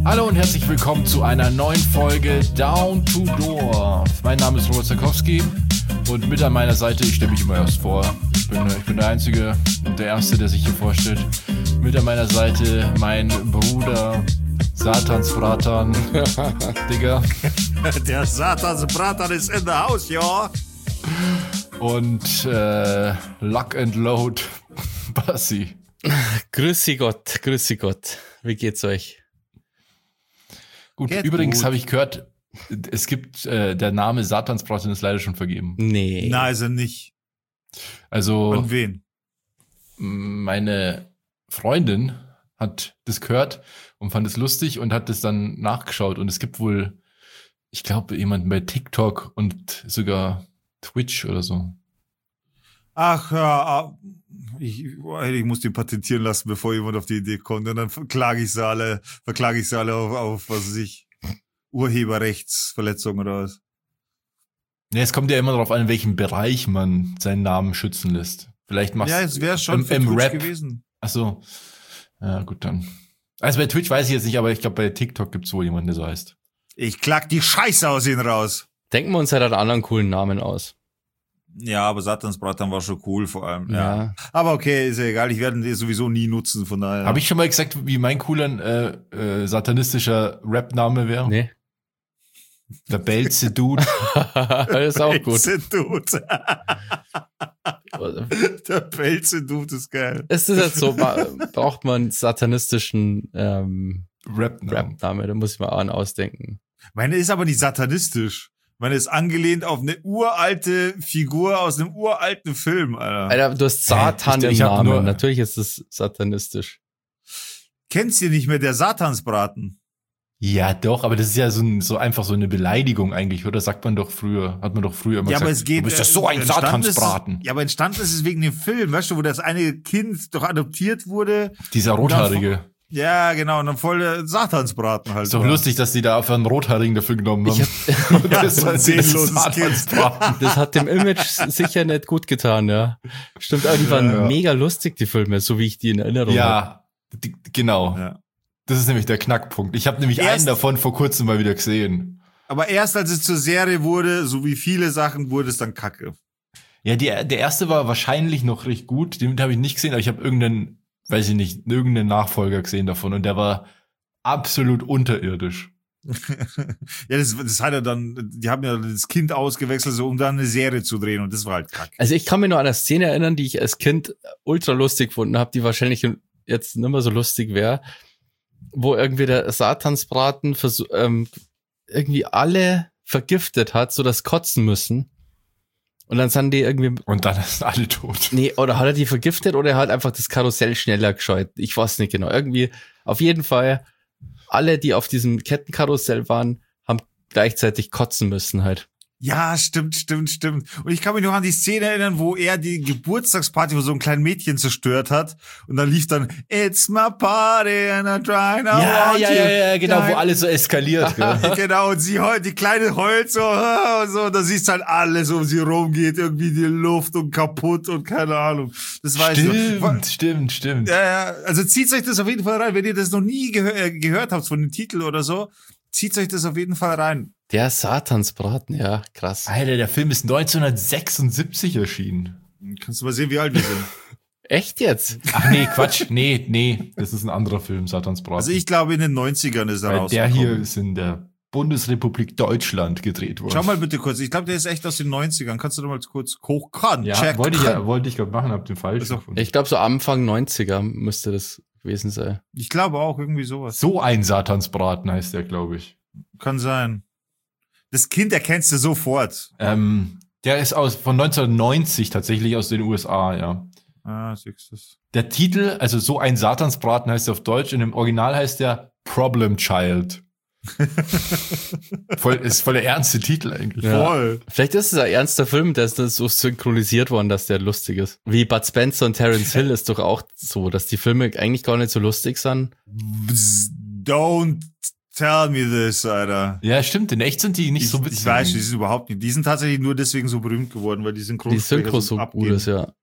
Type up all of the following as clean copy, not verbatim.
Hallo und herzlich willkommen zu einer neuen Folge Down to Dorf. Mein Name ist Robert Zakowski und mit an meiner Seite, ich stelle mich immer erst vor, ich bin der Einzige und der Erste, der sich hier vorstellt. Mit an meiner Seite mein Bruder Satansbratan, Digga. Der Satansbratan ist in der Haus, ja. Und Lock and Load, Bassi. Grüßi Gott. Wie geht's euch? Gut, übrigens habe ich gehört, es gibt, der Name Satansbratan ist leider schon vergeben. Nee. Nein, ist er nicht. Also, Und wen? meine Freundin hat das gehört und fand es lustig und hat das dann nachgeschaut. Und es gibt wohl, ich glaube, jemanden bei TikTok und sogar Twitch oder so. Ach ja, ich muss den patentieren lassen, bevor jemand auf die Idee kommt. Und dann verklage ich sie alle auf was weiß ich, Urheberrechtsverletzungen oder was. Ja, es kommt ja immer darauf an, in welchem Bereich man seinen Namen schützen lässt. Vielleicht machst du Ja, es wäre schon im Twitch Rap gewesen. Ach so. Ja, gut dann. Also bei Twitch weiß ich jetzt nicht, aber ich glaube bei TikTok gibt's wohl jemanden, der so heißt. Ich klag die Scheiße aus ihnen raus. Denken wir uns halt einen anderen coolen Namen aus. Ja, aber Satansbratan war schon cool vor allem. Ja. Aber okay, ist ja egal. Ich werde den sowieso nie nutzen, von daher. Habe ich schon mal gesagt, wie mein cooler satanistischer Rap-Name wäre? Nee. Der Belze-Dude. Das ist auch gut. Belze-Dude. Der Belze-Dude ist geil. Ist das jetzt so, braucht man einen satanistischen Rap-Namen. Rap-Name, da muss ich mal einen ausdenken. Meine ist aber nicht satanistisch. Meine ist angelehnt auf eine uralte Figur aus einem uralten Film, Alter. Alter, du hast Satan im ich hab Namen, nur- natürlich ist es satanistisch. Kennst du nicht mehr der Satansbraten? Ja, doch, aber das ist ja so einfach so eine Beleidigung eigentlich, oder? Sagt man doch früher, hat man doch früher immer Ja, aber gesagt, es geht. du bist ja so ein entstanden Satansbraten. Ja, aber entstanden ist es wegen dem Film, weißt du, wo das eine Kind doch adoptiert wurde. Dieser Rothaarige. Ja, genau, und dann voll der Satansbraten halt. Ist doch war. lustig, dass die da einfach einen Rothaarigen dafür genommen haben. Und Ja, das so ein war seelenloses Satansbraten. Das hat dem Image sicher nicht gut getan, ja. Stimmt, aber die waren Ja. mega lustig, die Filme, so wie ich die in Erinnerung habe. Ja, genau. Ja. Das ist nämlich der Knackpunkt. Ich habe nämlich einen davon vor kurzem mal wieder gesehen. Aber erst als es zur Serie wurde, so wie viele Sachen, wurde es dann kacke. Ja, der erste war wahrscheinlich noch recht gut. Den habe ich nicht gesehen, aber ich habe irgendeinen Nachfolger gesehen davon und der war absolut unterirdisch. Ja, das hat er dann, die haben ja das Kind ausgewechselt, so um dann eine Serie zu drehen und das war halt kacke. Also ich kann mich nur an eine Szene erinnern, die ich als Kind ultra lustig gefunden habe, die wahrscheinlich jetzt nicht mehr so lustig wäre, wo irgendwie der Satansbraten irgendwie alle vergiftet hat, so dass kotzen müssen. Und dann sind die irgendwie... Und dann sind alle tot. Nee, oder hat er die vergiftet oder er hat einfach das Karussell schneller gescheut? Ich weiß nicht genau. Irgendwie, auf jeden Fall, alle, die auf diesem Kettenkarussell waren, haben gleichzeitig kotzen müssen halt. Ja, stimmt. Und ich kann mich noch an die Szene erinnern, wo er die Geburtstagsparty von so einem kleinen Mädchen zerstört hat. Und dann lief dann, It's my party and I'm trying to want you. genau, wo Ja, alles so eskaliert. Gell? genau, und sie heult, die Kleine heult so, und so, und da siehst du halt alles um sie rumgeht, irgendwie die Luft und kaputt und keine Ahnung. Das weiß ich. Stimmt. Ja, also zieht euch das auf jeden Fall rein, wenn ihr das noch nie gehört habt von dem Titel oder so, zieht euch das auf jeden Fall rein. Der Satansbraten, ja, krass. Alter, der Film ist 1976 erschienen. Kannst du mal sehen, wie alt wir sind. Echt jetzt? Ach nee, Quatsch. Nee. Das ist ein anderer Film, Satansbraten. Also ich glaube, in den 90ern ist er Weil der hier rausgekommen. ist in der Bundesrepublik Deutschland gedreht worden. Schau mal bitte kurz. Ich glaube, der ist echt aus den 90ern. Kannst du doch mal kurz hochkauen? Ja, wollte ich gerade machen, hab den falsch Also, gefunden. Ich glaube, so Anfang 90er müsste das gewesen sein. Ich glaube auch, irgendwie sowas. So ein Satansbraten heißt der, glaube ich. Kann sein. Das Kind erkennst du sofort. Der ist von 1990 tatsächlich aus den USA, ja. Ah, siehst du's. Der Titel, also so ein Satansbraten heißt er auf Deutsch, und im Original heißt der Problem Child. Ist voll der ernste Titel eigentlich. Ja. Voll. Vielleicht ist es ein ernster Film, der ist so synchronisiert worden, dass der lustig ist. Wie Bud Spencer und Terence Hill ist doch auch so, dass die Filme eigentlich gar nicht so lustig sind. Don't tell me this, Alter. Ja, stimmt. In echt sind die nicht so witzig. Ich weiß, die sind überhaupt nicht. Die sind tatsächlich nur deswegen so berühmt geworden, weil die Die Synchronsprecher Synchro so abgehen. gut ist, ja.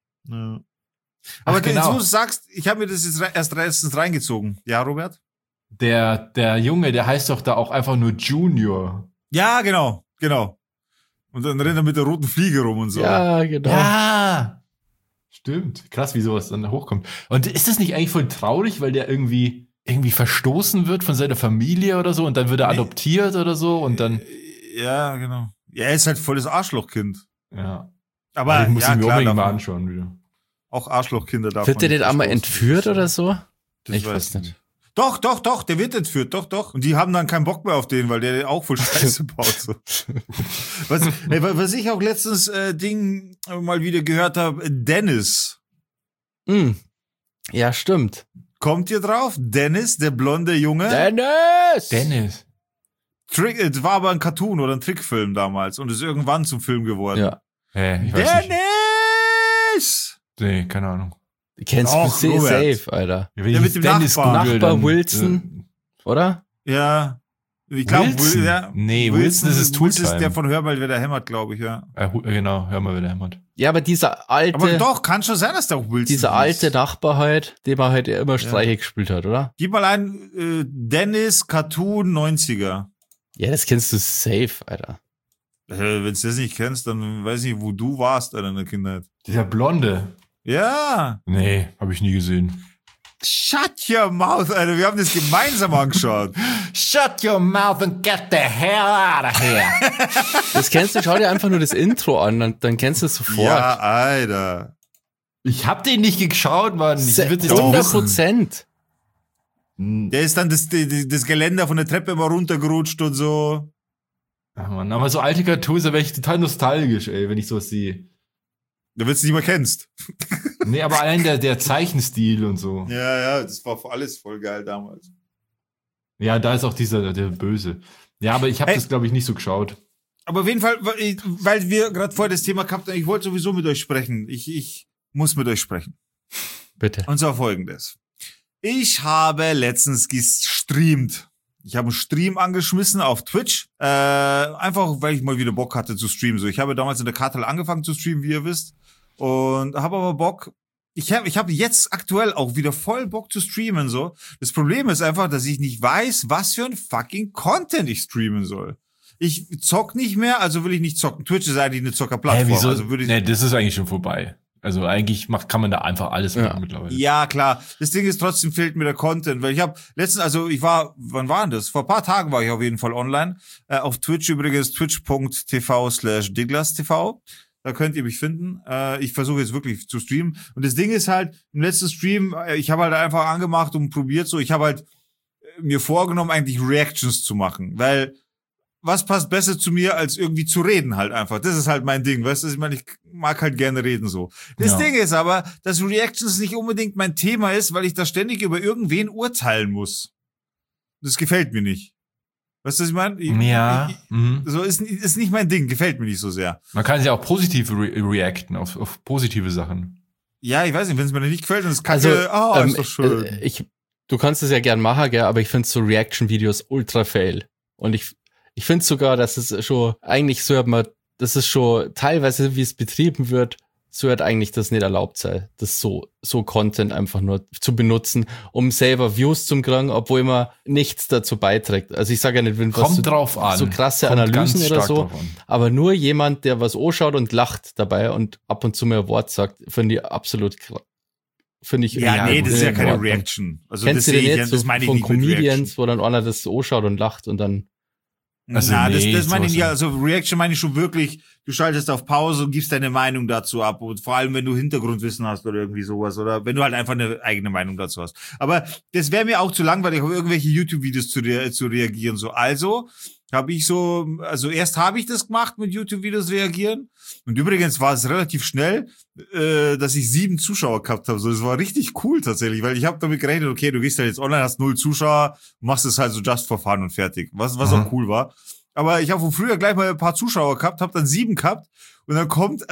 Ja. Aber Ach, genau. du sagst, ich habe mir das jetzt erst letztens reingezogen. Ja, Robert? Der Junge, der heißt doch da auch einfach nur Junior. Ja, genau. Und dann rennt er mit der roten Fliege rum und so. Ja, genau. Ja! Stimmt. Krass, wie sowas dann hochkommt. Und ist das nicht eigentlich voll traurig, weil der irgendwie verstoßen wird von seiner Familie oder so und dann wird er adoptiert oder so und dann... Ja, genau. Ja, er ist halt volles Arschlochkind. Ja. Aber ich muss ja, ihn mir klar, unbedingt mal davon- anschauen wieder. auch Arschlochkinder darf Wird man der nicht nicht einmal verstoßen. entführt oder so? Das Ich weiß weiß nicht. Doch, der wird entführt, doch. Und die haben dann keinen Bock mehr auf den, weil der auch voll Scheiße baut. So. Was ich auch letztens mal wieder gehört habe, Dennis. Ja, stimmt. Kommt ihr drauf? Dennis, der blonde Junge. Dennis! Es war aber ein Cartoon oder ein Trickfilm damals und ist irgendwann zum Film geworden. Ja. Ich weiß nicht. Dennis! Nee, keine Ahnung. Kennst Doch, du Robert. safe, Alter. Wenn Ja, ich mit dem Dennis Nachbar. google, Nachbar dann- Wilson, oder? Ja. Ich glaube, Wilson? ja, Nee, Wilson ist es Wilson ist Tooltime. der von Hör mal, wer der hämmert, glaube ich, ja. Genau, hör mal, wer der hämmert. Ja, aber dieser alte, Aber doch, kann schon sein, dass der auch Wilson dieser hieß. alte Nachbar halt, dem er halt immer Streiche gespielt hat, oder? Gib mal ein Dennis Cartoon 90er. Ja, das kennst du safe, Alter. Wenn du das nicht kennst, dann weiß ich nicht, wo du warst in der Kindheit. Dieser Blonde. Ja. Nee, habe ich nie gesehen. Shut your mouth, Alter. Wir haben das gemeinsam angeschaut. Shut your mouth and get the hell out of here. Das kennst du, schau dir einfach nur das Intro an, dann kennst du es sofort. Ja, Alter. Ich hab den nicht geschaut, Mann. Ich will das doch wissen. 100%. Der ist dann das Geländer von der Treppe immer runtergerutscht und so. Ach man, aber so alte Cartoons, da wäre ich total nostalgisch, ey, wenn ich sowas sehe. Da willst du nicht mehr kennst. Nee, aber allein der Zeichenstil und so. Ja, das war alles voll geil damals. Ja, da ist auch der Böse. Ja, aber ich habe das, glaube ich, nicht so geschaut. Aber auf jeden Fall, weil wir gerade vorher das Thema gehabt haben, ich wollte sowieso mit euch sprechen. Ich muss mit euch sprechen. Bitte. Und zwar Folgendes. Ich habe letztens gestreamt. Ich habe einen Stream angeschmissen auf Twitch. Einfach, weil ich mal wieder Bock hatte zu streamen. So, ich habe damals in der Kartel angefangen zu streamen, wie ihr wisst. Und habe aber Bock. Ich habe jetzt aktuell auch wieder voll Bock zu streamen. So. Das Problem ist einfach, dass ich nicht weiß, was für ein fucking Content ich streamen soll. Ich zock nicht mehr, also will ich nicht zocken. Twitch ist eigentlich eine Zockerplattform. Wieso? Also würde ich Nee, das ist eigentlich schon vorbei. Also eigentlich kann man da einfach alles machen mittlerweile. Ja, klar. Das Ding ist, trotzdem fehlt mir der Content, weil ich habe letztens, wann war denn das? Vor ein paar Tagen war ich auf jeden Fall online. Auf Twitch übrigens, twitch.tv/DiglasTV. Da könnt ihr mich finden. Ich versuche jetzt wirklich zu streamen. Und das Ding ist halt, im letzten Stream, ich habe halt einfach angemacht und probiert so, ich habe halt mir vorgenommen, eigentlich Reactions zu machen, weil was passt besser zu mir, als irgendwie zu reden halt einfach. Das ist halt mein Ding, weißt du? Ich meine, ich mag halt gerne reden so. Das Ding ist aber, dass Reactions nicht unbedingt mein Thema ist, weil ich da ständig über irgendwen urteilen muss. Das gefällt mir nicht. Weißt du, was ich meine? So ist nicht mein Ding, gefällt mir nicht so sehr. Man kann ja auch positiv reacten auf positive Sachen. Ja, ich weiß nicht, wenn es mir nicht gefällt, dann ist kacke, ist doch schön. Du kannst es ja gern machen, gell, aber ich finde so Reaction-Videos ultra fail. Und ich finde sogar, dass es schon eigentlich so, das ist schon teilweise, wie es betrieben wird, so hat eigentlich das nicht erlaubt sei, das so Content einfach nur zu benutzen, um selber Views zu kriegen, obwohl man nichts dazu beiträgt. Also ich sage ja nicht, wenn was drauf an. so krasse Kommt Analysen ganz oder stark so, drauf an. aber nur jemand, der was anschaut und lacht dabei und ab und zu mehr ein Wort sagt, finde ich absolut finde ich. Ja, nee, das ist ja keine Ordnung. Reaction. Also Kennst das du sehe den ich jetzt das so meine ich von nicht mit Reaction. Comedians, wo dann einer das anschaut und lacht und dann Also Na, nee, das meine ich sowas nicht. Also Reaction meine ich schon wirklich, du schaltest auf Pause und gibst deine Meinung dazu ab. Und vor allem, wenn du Hintergrundwissen hast oder irgendwie sowas. Oder wenn du halt einfach eine eigene Meinung dazu hast. Aber das wäre mir auch zu langweilig, auf irgendwelche YouTube-Videos zu reagieren. So, also erst habe ich das gemacht, mit YouTube-Videos reagieren. Und übrigens war es relativ schnell, dass ich 7 Zuschauer gehabt habe. So, das war richtig cool tatsächlich, weil ich habe damit gerechnet, okay, du gehst halt jetzt online, hast 0 Zuschauer, machst es halt so just for fun und fertig. Was auch cool war. Aber ich habe von früher gleich mal ein paar Zuschauer gehabt, habe dann 7 gehabt und dann kommt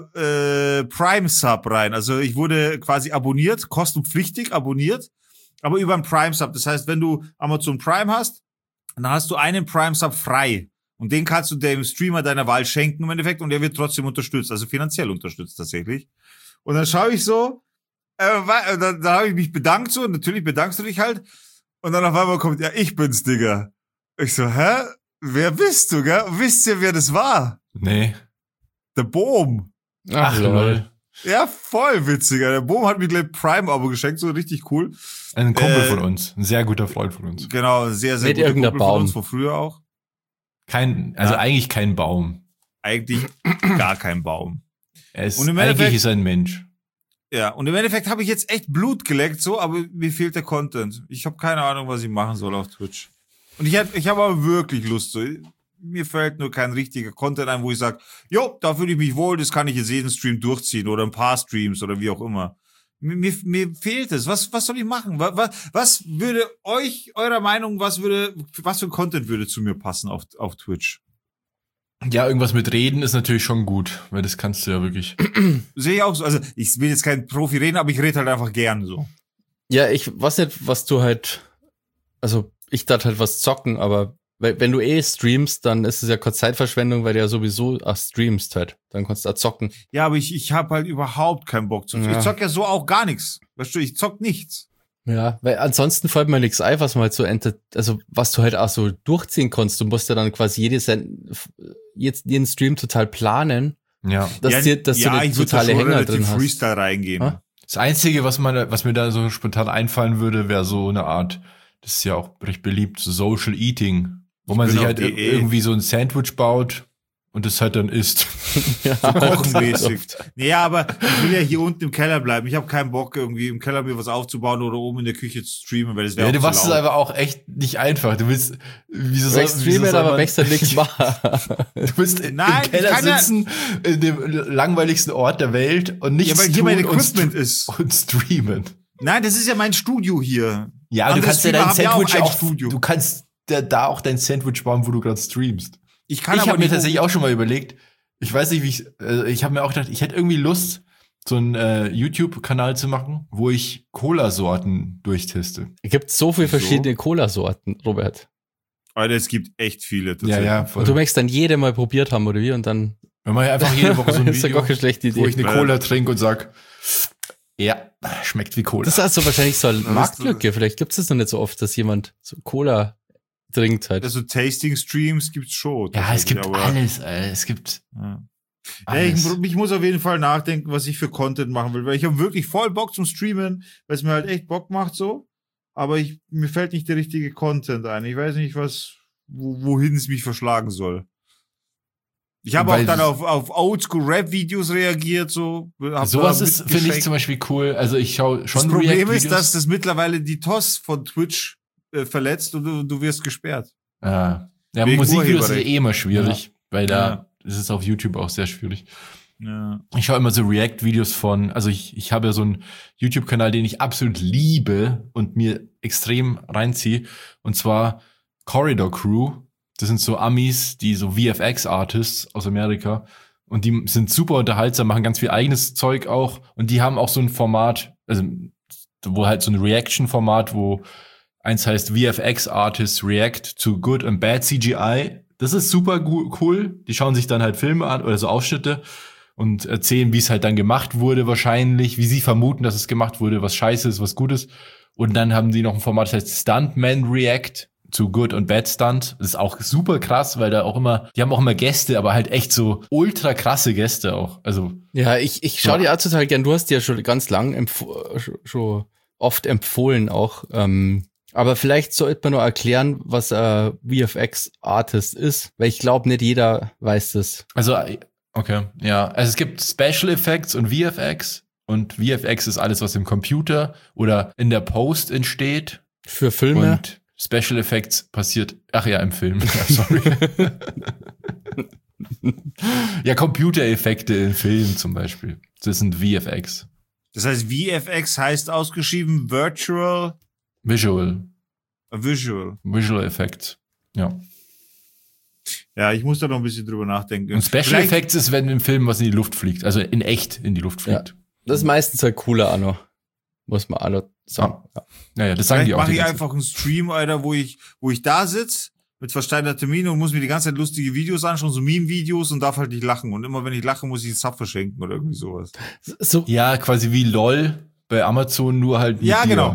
Prime Sub rein. Also ich wurde quasi abonniert, kostenpflichtig abonniert, aber über ein Prime Sub. Das heißt, wenn du Amazon Prime hast, dann hast du einen Prime Sub frei. Und den kannst du dem Streamer deiner Wahl schenken im Endeffekt und der wird trotzdem unterstützt, also finanziell unterstützt tatsächlich. Und dann schaue ich so, da habe ich mich bedankt so, und natürlich bedankst du dich halt. Und dann auf einmal kommt, ja, ich bin's, Digga. Ich so, hä? Wer bist du, gell? Wisst ihr, wer das war? Nee. Der Bohm. Ach, lol. Ja, voll witziger. Der Bohm hat mir gleich Prime-Abo geschenkt, so richtig cool. Ein Kumpel von uns. Ein sehr guter Freund von uns. Genau, sehr, sehr Nicht guter irgendein Kumpel Baum. von uns, von früher auch. Eigentlich kein Baum. Eigentlich gar kein Baum. Und im Eigentlich Endeffekt- ist er ein Mensch. Ja, und im Endeffekt habe ich jetzt echt Blut geleckt, so, aber mir fehlt der Content. Ich habe keine Ahnung, was ich machen soll auf Twitch. Und ich habe aber wirklich Lust, so. Mir fällt nur kein richtiger Content ein, wo ich sage, jo, da fühle ich mich wohl, das kann ich jetzt jeden Stream durchziehen oder ein paar Streams oder wie auch immer. Mir fehlt es. Was soll ich machen? Was würde eurer Meinung, was für ein Content würde zu mir passen auf Twitch? Ja, irgendwas mit Reden ist natürlich schon gut, weil das kannst du ja wirklich. Sehe ich auch so. Also, ich will jetzt kein Profi reden, aber ich rede halt einfach gern so. Ja, ich weiß nicht, was du halt, also ich dachte halt was zocken, aber wenn du streamst, dann ist es ja keine Zeitverschwendung, weil du ja sowieso streamst halt. Dann kannst du da zocken. Ja, aber ich habe halt überhaupt keinen Bock zu. Ja. Ich zock ja so auch gar nichts. Weißt du, ich zock nichts. Ja, weil ansonsten fällt mir nichts ein, was man halt so also was du halt auch so durchziehen kannst. Du musst ja dann quasi jeden Stream total planen, Ja. dass du ich eine würde da totale schon Hänger relativ drin hast. Freestyle reingehen. Ha? Das Einzige, was mir da so spontan einfallen würde, wäre so eine Art, das ist ja auch recht beliebt, so Social Eating, wo man bin sich auf halt Diät. irgendwie so ein Sandwich baut und das halt dann isst. Ja, Kochenmäßig. Ja, aber ich will ja hier unten im Keller bleiben. Ich habe keinen Bock, irgendwie im Keller mir was aufzubauen oder oben in der Küche zu streamen, weil das wäre Ja, auch du zu machst es laut. einfach auch echt nicht einfach. Du willst, wieso Du streamen, aber möchtest halt nichts machen. Du willst Nein, im Keller ich kann ja- sitzen, in dem langweiligsten Ort der Welt und nichts Ja, weil hier tun mein und Equipment ist. und streamen. Nein, das ist ja mein Studio hier. Ja, aber du Andere kannst ja Streamer dein haben ja auch Sandwich ein auch, Studio. du kannst da auch dein Sandwich bauen, wo du gerade streamst. Ich kann Ich aber habe mir nicht tatsächlich auch schon mal überlegt, ich weiß nicht, ich habe mir auch gedacht, ich hätte irgendwie Lust, so einen YouTube-Kanal zu machen, wo ich Cola-Sorten durchteste. Es gibt so viele Wieso? verschiedene Cola-Sorten, Robert. Alter, es gibt echt viele. Ja, tatsächlich. ja, Und voll. du möchtest dann jede mal probiert haben, oder wie? Und dann Wenn man einfach jede Woche so ein ist ja Video, gar keine schlechte wo ich Idee. eine Cola trinke und sag, ja, schmeckt wie Cola. Das ist also wahrscheinlich so eine ist- Marktlücke. Vielleicht gibt es das noch nicht so oft, dass jemand so Cola trinkt halt. Also Tasting-Streams gibt's schon. Ja, es gibt tatsächlich, alles, es gibt Ja. Ja, alles. ich muss auf jeden Fall nachdenken, was ich für Content machen will, weil ich habe wirklich voll Bock zum Streamen, weil es mir halt echt Bock macht so, aber mir fällt nicht der richtige Content ein. Ich weiß nicht, wohin es mich verschlagen soll. Ich habe auch Weil dann auf Oldschool-Rap-Videos reagiert, so. Hab Sowas da ist, finde ich mitgeschenkt. zum Beispiel cool. Also ich schaue schon Das Problem ist, React-Videos. dass das mittlerweile die TOS von Twitch verletzt und du wirst gesperrt. Ja, Wegen Musikvideos ist Urheberrecht. eh immer schwierig, weil da Ja. ist es auf YouTube auch sehr schwierig. Ja. Ich schaue immer so React-Videos also ich habe ja so einen YouTube-Kanal, den ich absolut liebe und mir extrem reinziehe. Und zwar Corridor Crew. Das sind so Amis, die so VFX-Artists aus Amerika. Und die sind super unterhaltsam, machen ganz viel eigenes Zeug auch. Und die haben auch so ein Format, also wo halt so ein Reaction-Format, wo eins heißt VFX-Artists React to Good and Bad CGI. Das ist super cool. Die schauen sich dann halt Filme an oder so Ausschnitte und erzählen, wie es halt dann gemacht wurde wahrscheinlich, wie sie vermuten, dass es gemacht wurde, was scheiße ist, was gut ist. Und dann haben die noch ein Format, das heißt Stuntman React to Good und Bad Stunt. Das ist auch super krass, weil da auch immer, die haben auch immer Gäste, aber halt echt so ultra krasse Gäste auch. Also Ja, ich schaue dir auch total gern. Du hast dir ja schon ganz lang schon oft empfohlen auch. Aber vielleicht sollte man noch erklären, was VFX-Artist ist, weil ich glaube, nicht jeder weiß das. Also, okay, ja. Also es gibt Special Effects und VFX. Und VFX ist alles, was im Computer oder in der Post entsteht. Für Filme. Und Special Effects passiert, ach ja, im Film. Ja, sorry. Ja, Computereffekte in Filmen zum Beispiel. Das sind VFX. Das heißt, VFX heißt ausgeschrieben Virtual Visual Effects. Ja. Ja, ich muss da noch ein bisschen drüber nachdenken. Und Special Vielleicht- Effects ist, wenn im Film was in die Luft fliegt. Also in echt in die Luft fliegt. Das ist meistens halt cooler, Anno. Muss man auch noch sagen. Ja. Ja, das sagen Vielleicht die auch. mache die ich ganze einfach einen Stream, Alter, wo ich da sitze mit versteinerter Miene und muss mir die ganze Zeit lustige Videos anschauen, so Meme-Videos und darf halt nicht lachen. Und immer wenn ich lache, muss ich einen Sub verschenken oder irgendwie sowas. So, Ja, quasi wie LOL bei Amazon, nur halt mit Ja, dir. genau.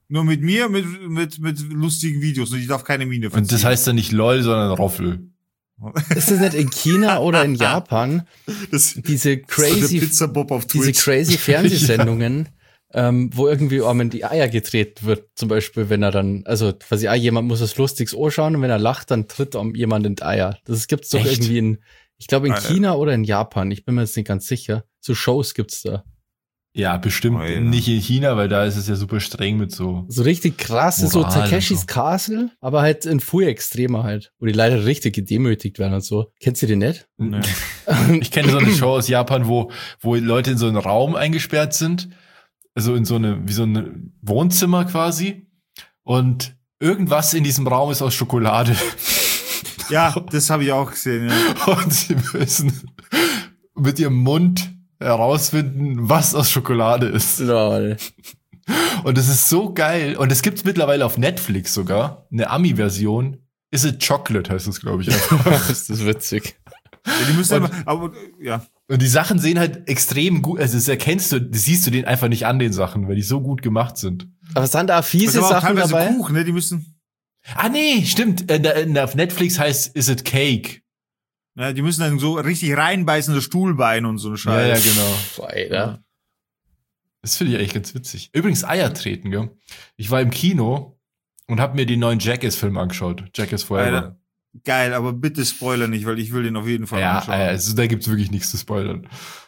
Nur mit mir, mit lustigen Videos. Und ich darf keine Miene verziehen. Und das heißt dann nicht LOL, sondern Roffel. Ist das nicht in China oder in Japan diese crazy Fernsehsendungen, wo irgendwie einem in die Eier getreten wird, zum Beispiel, wenn er dann, also quasi jemand muss das Lustiges anschauen und wenn er lacht, dann tritt jemand in die Eier. Das gibt's doch Echt? irgendwie ich glaube in China oder in Japan, ich bin mir jetzt nicht ganz sicher. So Shows gibt's da. Ja, bestimmt nicht in China, weil da ist es ja super streng mit so. So richtig krasse, so Moral Takeshis und so. Castle, aber halt in viel extremer halt, wo die leider richtig gedemütigt werden und so. Kennst du die nicht? Nee. Ich kenne so eine Show aus Japan, wo Leute in so einen Raum eingesperrt sind. Also in wie so ein Wohnzimmer quasi. Und irgendwas in diesem Raum ist aus Schokolade. Ja, das habe ich auch gesehen. Ja. Und sie müssen mit ihrem Mund herausfinden, was aus Schokolade ist. Lol. Und es ist so geil. Und es gibt's mittlerweile auf Netflix sogar. Eine Ami-Version. Is it Chocolate heißt es, glaube ich. Ist das witzig. Ja, die müssen aber, ja. Und die Sachen sehen halt extrem gut, also das siehst du denen einfach nicht an, den Sachen, weil die so gut gemacht sind. Aber sind da fiese Das ist aber auch Sachen teilweise dabei? Kuchen, ne? Die müssen, Nee, stimmt. Auf Netflix heißt Is it Cake? ja, die müssen dann so richtig reinbeißen, das Stuhlbein und so ein Scheiß. Ja, genau. Boah, Alter. Das finde ich eigentlich ganz witzig. Übrigens Eier treten, gell? Ich war im Kino und habe mir den neuen Jackass-Film angeschaut. Jackass Forever. Alter, geil, aber bitte Spoiler nicht, weil ich will den auf jeden Fall Ja, anschauen. also da gibt's wirklich nichts zu spoilern.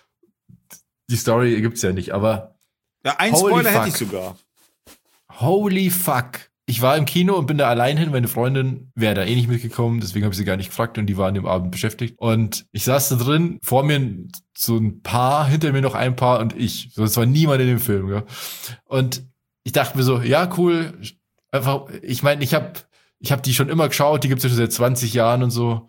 Die Story gibt's ja nicht, aber Ja, ein Holy Spoiler hätte fuck. ich sogar. holy fuck. Ich war im Kino und bin da allein hin. Meine Freundin wäre da eh nicht mitgekommen, deswegen habe ich sie gar nicht gefragt und die war an dem Abend beschäftigt. Und ich saß da drin, vor mir so ein Paar, hinter mir noch ein Paar und ich. So, es war niemand in dem Film, gell? Und ich dachte mir so, ja, cool. Einfach, ich meine, ich hab die schon immer geschaut, die gibt's ja schon seit 20 Jahren und so.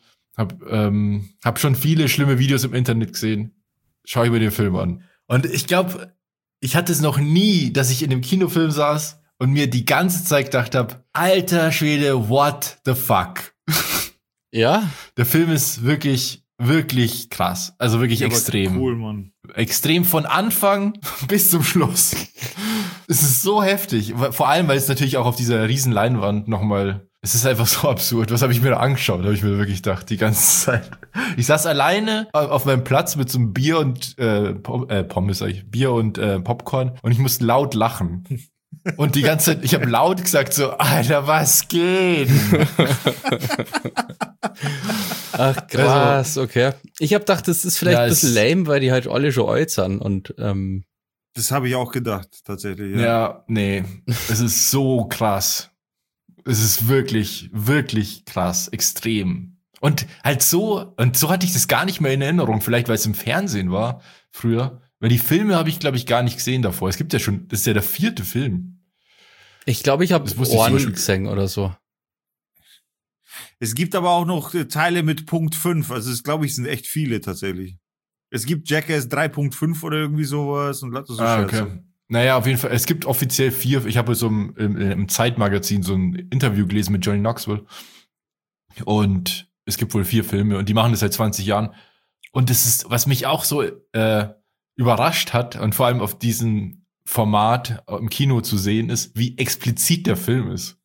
Hab schon viele schlimme Videos im Internet gesehen. Schau ich mir den Film an. Und ich glaube, ich hatte es noch nie, dass ich in dem Kinofilm saß und mir die ganze Zeit gedacht habe, alter Schwede, what the fuck? Ja? Der Film ist wirklich, wirklich krass. Also wirklich Ja, aber extrem. Cool, Mann. Extrem von Anfang bis zum Schluss. Es ist so heftig. Vor allem, weil es natürlich auch auf dieser riesen Leinwand nochmal, es ist einfach so absurd. Was habe ich mir da angeschaut? Habe ich mir wirklich gedacht, die ganze Zeit. Ich saß alleine auf meinem Platz mit so einem Bier und Pommes, sag ich, Bier und Popcorn und ich musste laut lachen. Und die ganze Zeit, ich habe laut gesagt so, Alter, was geht? Ach krass, okay. Ich hab gedacht, das ist vielleicht Ja, ein bisschen lame, weil die halt alle schon alt sind und Das habe ich auch gedacht, tatsächlich. Ja, nee, es ist so krass. Es ist wirklich, wirklich krass, extrem. Und halt so hatte ich das gar nicht mehr in Erinnerung, vielleicht weil es im Fernsehen war früher. Weil die Filme habe ich, glaube ich, gar nicht gesehen davor. Es gibt ja schon, das ist ja der 4. Film. ich glaube, ich habe Das wusste ich zum Ohren Beispiel. gesehen oder so. Es gibt aber auch noch Teile mit Punkt 5. Also es glaube ich, sind echt viele tatsächlich. Es gibt Jackass 3.5 oder irgendwie sowas und lauter so Scheiße. Okay. Naja, auf jeden Fall, es gibt offiziell 4. Ich habe so im Zeitmagazin so ein Interview gelesen mit Johnny Knoxville. Und es gibt wohl 4 Filme und die machen das seit 20 Jahren. Und das ist, was mich auch so überrascht hat und vor allem auf diesem Format im Kino zu sehen ist, wie explizit der Film ist.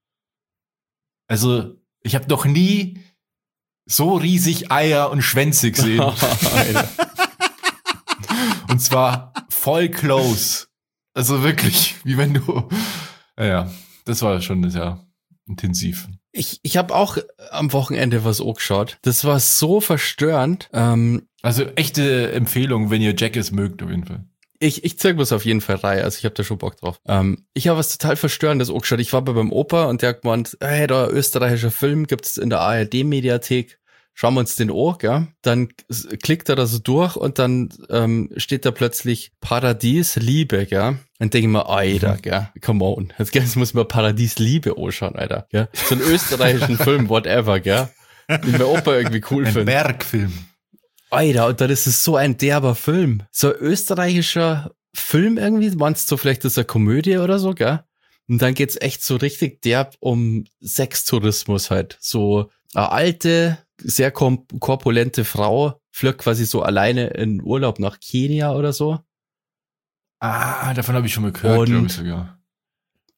Also, ich habe noch nie so riesig Eier und Schwänze gesehen. Alter. Und zwar voll close. Also wirklich, wie wenn du. Ja, das war schon sehr intensiv. Ich habe auch am Wochenende was angeschaut. Das war so verstörend. Also echte Empfehlung, wenn ihr Jackass mögt, auf jeden Fall. Ich zeig was auf jeden Fall rein, also ich habe da schon Bock drauf. Ich habe was total Verstörendes angeschaut. Ich war bei meinem Opa und der hat gemeint, hey, da österreichischer Film gibt's in der ARD-Mediathek. Schauen wir uns den an, gell? Dann klickt er da so durch und dann steht da plötzlich Paradies Liebe, gell? Dann denke ich mir, Alter, gell? Come on. Jetzt muss man Paradies Liebe anschauen, Alter. Gell? So einen österreichischen Film, whatever, gell? Den mein Opa irgendwie cool Ein findet. Bergfilm. Alter, und dann ist es so ein derber Film. So ein österreichischer Film irgendwie. Meinst du, vielleicht ist es eine Komödie oder so, gell? Und dann geht's echt so richtig derb um Sextourismus halt. So eine alte, sehr korpulente Frau fliegt quasi so alleine in Urlaub nach Kenia oder so. Davon habe ich schon mal gehört, Und- glaube ich sogar.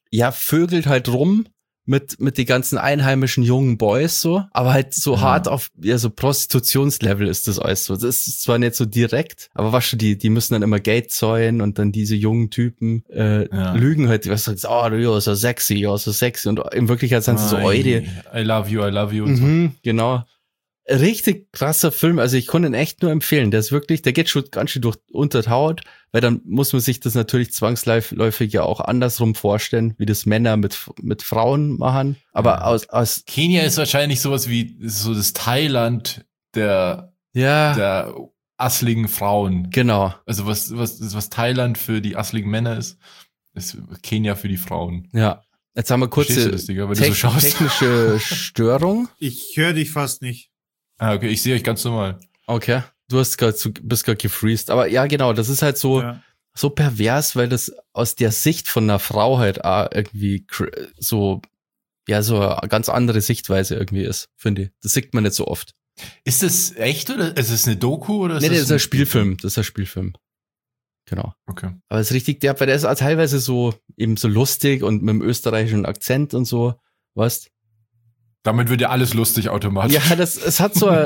ja, vögelt halt rum mit die ganzen einheimischen jungen Boys so, aber halt so hart auf, ja, so Prostitutionslevel ist das alles so. Das ist zwar nicht so direkt, aber weißt du, die müssen dann immer Geld zahlen und dann diese jungen Typen lügen halt, was sagst, du so sexy und in Wirklichkeit sind sie so Eure. I love you und so. Genau. Richtig krasser Film, also ich konnte ihn echt nur empfehlen. Der ist wirklich, der geht schon ganz schön unter die Haut, weil dann muss man sich das natürlich zwangsläufig ja auch andersrum vorstellen, wie das Männer mit Frauen machen. Aber aus Kenia ist wahrscheinlich sowas wie so das Thailand der assligen Frauen. Genau. Also was Thailand für die assligen Männer ist Kenia für die Frauen. Ja. Jetzt haben wir kurze das, Digga, weil du so schaust. Technische Störung. Ich höre dich fast nicht. Ah, okay, ich sehe euch ganz normal. Okay, bist gerade gefreezed. Aber ja, genau, das ist halt so pervers, weil das aus der Sicht von einer Frau halt auch irgendwie so eine ganz andere Sichtweise irgendwie ist, finde ich. Das sieht man nicht so oft. Ist das echt oder ist es eine Doku oder ist das ist ein Spielfilm. Das ist ein Spielfilm. Genau. Okay. Aber es ist richtig derb, weil der ist auch teilweise so eben so lustig und mit dem österreichischen Akzent und so, weißt du? Damit wird ja alles lustig automatisch. Ja, das ist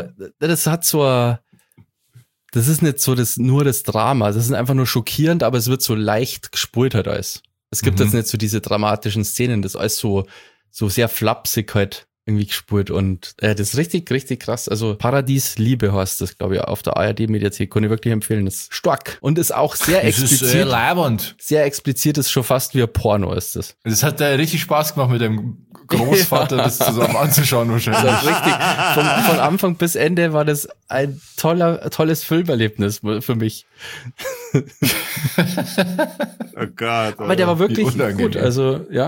nicht so nur das Drama. Das ist einfach nur schockierend, aber es wird so leicht gespult halt alles. Es gibt jetzt nicht so diese dramatischen Szenen, das ist alles so sehr flapsig halt irgendwie gespult und das ist richtig, richtig krass. Also Paradies Liebe heißt das, glaube ich, auf der ARD-Mediathek. Kann ich wirklich empfehlen. Das ist stark. Und ist auch sehr explizit. Das ist leibend. Sehr explizit, ist schon fast wie ein Porno ist das. Das hat richtig Spaß gemacht mit dem Großvater, das zusammen anzuschauen wahrscheinlich. Das ist richtig. Von Anfang bis Ende war das ein tolles Filmerlebnis für mich. Oh Gott. Aber der war wirklich gut. Also, ja.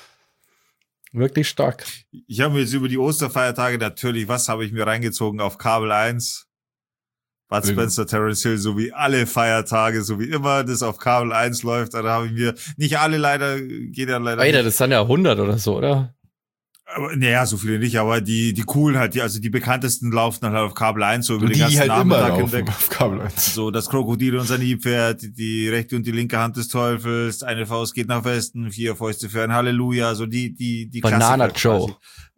Wirklich stark. Ich habe mir jetzt über die Osterfeiertage natürlich, was habe ich mir reingezogen auf Kabel 1? Bud Spencer, Terence Hill, so wie alle Feiertage, so wie immer das auf Kabel 1 läuft. Da habe ich mir, nicht alle leider, geht ja leider Alter, das sind ja 100 oder so, oder? Aber, naja, so viele nicht, aber die coolen halt, die bekanntesten laufen dann halt auf Kabel 1, so über den die ganzen halt Nachmittag immer hinweg. auf Kabel 1. So, das Krokodil und sein Nilpferd, die rechte und die linke Hand des Teufels, eine Faust geht nach Westen, 4 Fäuste für ein Halleluja, so die Banana Klassiker Joe. quasi.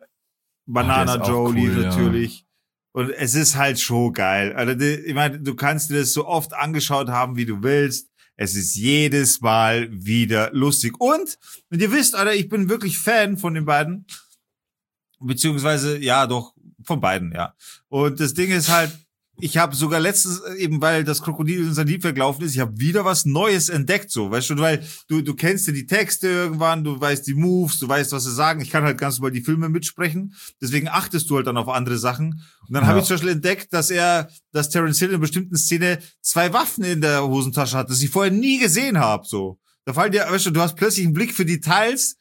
Banana Joe cool, natürlich. Ja. Und es ist halt schon geil. Also, ich meine, du kannst dir das so oft angeschaut haben, wie du willst. Es ist jedes Mal wieder lustig. Und ihr wisst, Alter, ich bin wirklich Fan von den beiden. Beziehungsweise, ja, doch, von beiden, ja. Und das Ding ist halt, ich habe sogar letztens, eben weil das Krokodil in sein Nilpferd gelaufen ist, ich habe wieder was Neues entdeckt, so, weißt du, weil du kennst ja die Texte irgendwann, du weißt die Moves, du weißt, was sie sagen. Ich kann halt ganz normal die Filme mitsprechen, deswegen achtest du halt dann auf andere Sachen. Und dann habe ich zum Beispiel entdeckt, dass Terence Hill in einer bestimmten Szene 2 Waffen in der Hosentasche hat, das ich vorher nie gesehen habe, so. Da fallen dir, weißt du hast plötzlich einen Blick für Details.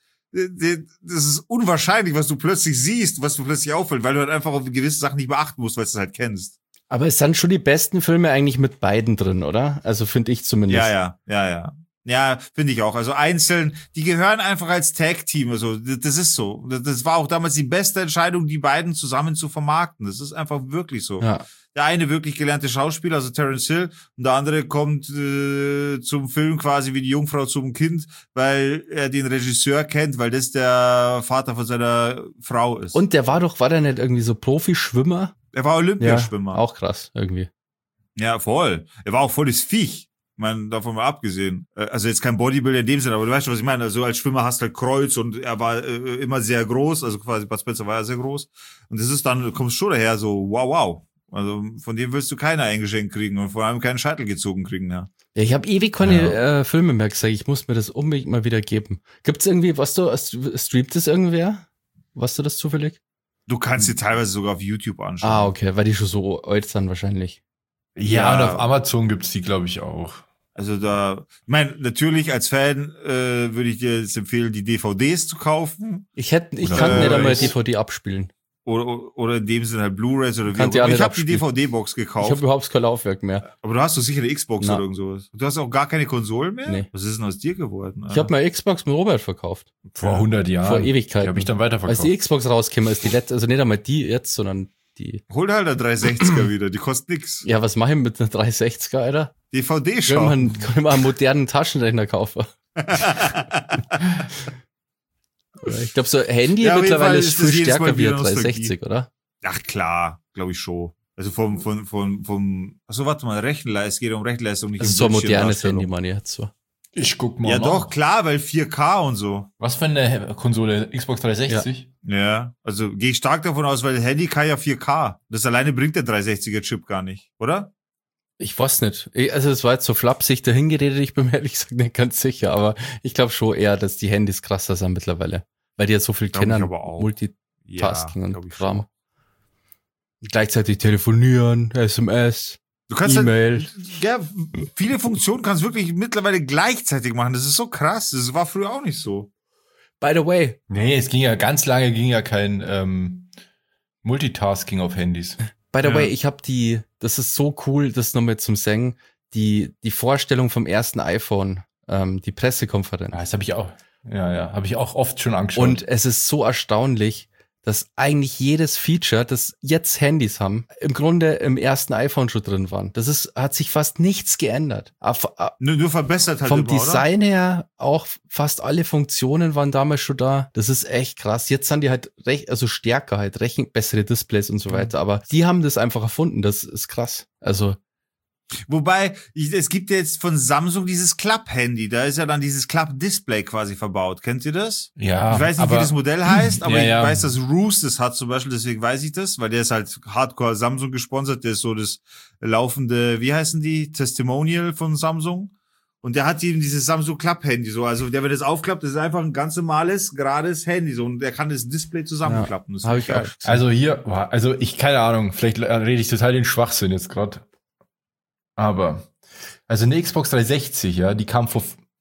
Das ist unwahrscheinlich, was du plötzlich siehst, was du plötzlich auffällt, weil du halt einfach auf gewisse Sachen nicht beachten musst, weil du es halt kennst. Aber es sind schon die besten Filme eigentlich mit beiden drin, oder? Also finde ich zumindest. Ja. Ja, finde ich auch. Also einzeln, die gehören einfach als Tag-Team. Also das ist so. Das war auch damals die beste Entscheidung, die beiden zusammen zu vermarkten. Das ist einfach wirklich so. Ja. Der eine wirklich gelernte Schauspieler, also Terence Hill, und der andere kommt zum Film quasi wie die Jungfrau zum Kind, weil er den Regisseur kennt, weil das der Vater von seiner Frau ist. Und der war der nicht irgendwie so Profischwimmer? Er war Olympiaschwimmer. Ja, auch krass, irgendwie. Ja, voll. Er war auch voll das Viech. Ich meine, davon mal abgesehen. Also jetzt kein Bodybuilder in dem Sinne, aber du weißt schon, was ich meine. Also als Schwimmer hast du halt Kreuz und er war immer sehr groß, also quasi Bud Spencer war ja sehr groß. Und das ist dann, du kommst schon daher so, wow. Also von dem willst du keiner eingeschenkt kriegen und vor allem keinen Scheitel gezogen kriegen, ja. Ja, ich habe ewig keine Filme mehr gesagt. Ich muss mir das unbedingt mal wieder geben. Gibt's irgendwie, streamt das irgendwer? Weißt du das zufällig? Du kannst dir teilweise sogar auf YouTube anschauen. Ah, okay, weil die schon so alt sind wahrscheinlich. Ja, und auf Amazon gibt's die, glaube ich, auch. Also ich meine, natürlich als Fan würde ich dir jetzt empfehlen, die DVDs zu kaufen. Ich kann nicht einmal DVD abspielen. Oder in dem Sinne halt Blu-rays oder wie auch. Ich habe die DVD-Box gekauft. Ich habe überhaupt kein Laufwerk mehr. Aber du hast doch sicher eine Xbox oder irgend sowas. Du hast auch gar keine Konsolen mehr? Nee. Was ist denn aus dir geworden? Ich habe meine Xbox mit Robert verkauft. Vor 100 Jahren. Vor Ewigkeiten. Die habe ich dann weiterverkauft. Als die Xbox rauskam, ist die letzte, also nicht einmal die jetzt, sondern die. Hol halt eine 360er wieder, die kostet nix. Ja, was mache ich mit einer 360er, Alter? DVD schauen. Kann man einen modernen Taschenrechner kaufen. Ich glaube, so Handy Ja, auf jeden mittlerweile Fall ist ist das viel jedes stärker Mal wie wieder ein 360, oder? Ach klar, glaube ich schon. Also achso, warte mal, Rechenleistung, es geht um Rechenleistung, nicht Das ist um so ein modernes Bildschirmdarstellung. Handy, meine ich jetzt so. Ich guck mal Ja nach. doch, klar, weil 4K und so. Was für eine Konsole? Xbox 360? Ja, also gehe ich stark davon aus, weil das Handy kann ja 4K. Das alleine bringt der 360er-Chip gar nicht, oder? Ich weiß nicht. Also es war jetzt so flapsig dahingeredet, ich bin mir ehrlich gesagt nicht ganz sicher, aber ich glaube schon eher, dass die Handys krasser sind mittlerweile. Weil die ja so viel Glaub ich kennen, aber auch. Multitasking Ja, glaub und ich Kram. schon. Gleichzeitig telefonieren, SMS, Du kannst E-Mail. halt, ja, viele Funktionen kannst du wirklich mittlerweile gleichzeitig machen. Das ist so krass. Das war früher auch nicht so. By the way, Nee, es ging ja ganz lange kein Multitasking auf Handys. Ja. ich habe das ist so cool, das nochmal zum Sagen, die Vorstellung vom ersten iPhone, die Pressekonferenz. Ja, das habe ich auch. Ja, habe ich auch oft schon angeschaut. Und es ist so erstaunlich, dass eigentlich jedes Feature, das jetzt Handys haben, im Grunde im ersten iPhone schon drin waren. Hat sich fast nichts geändert. Nur verbessert halt Vom immer, Design her auch fast alle Funktionen waren damals schon da. Das ist echt krass. Jetzt sind die halt stärker halt, bessere Displays und so weiter. Aber die haben das einfach erfunden. Das ist krass. Also Wobei, es gibt ja jetzt von Samsung dieses Club-Handy. Da ist ja dann dieses Club-Display quasi verbaut. Kennt ihr das? ja, Ich weiß nicht, aber wie das Modell heißt, aber Ja. ich weiß, dass Roost das hat zum Beispiel, deswegen weiß ich das, weil der ist halt hardcore Samsung gesponsert, der ist so das laufende, wie heißen die, Testimonial von Samsung. Und der hat eben dieses Samsung Club-Handy so, also der, wenn das aufklappt, das ist einfach ein ganz normales, gerades Handy so und der kann das Display zusammenklappen. Das habe ist ich auch. geil. also ich keine Ahnung, vielleicht rede ich total den Schwachsinn jetzt gerade. Aber, also eine Xbox 360, ja, die kam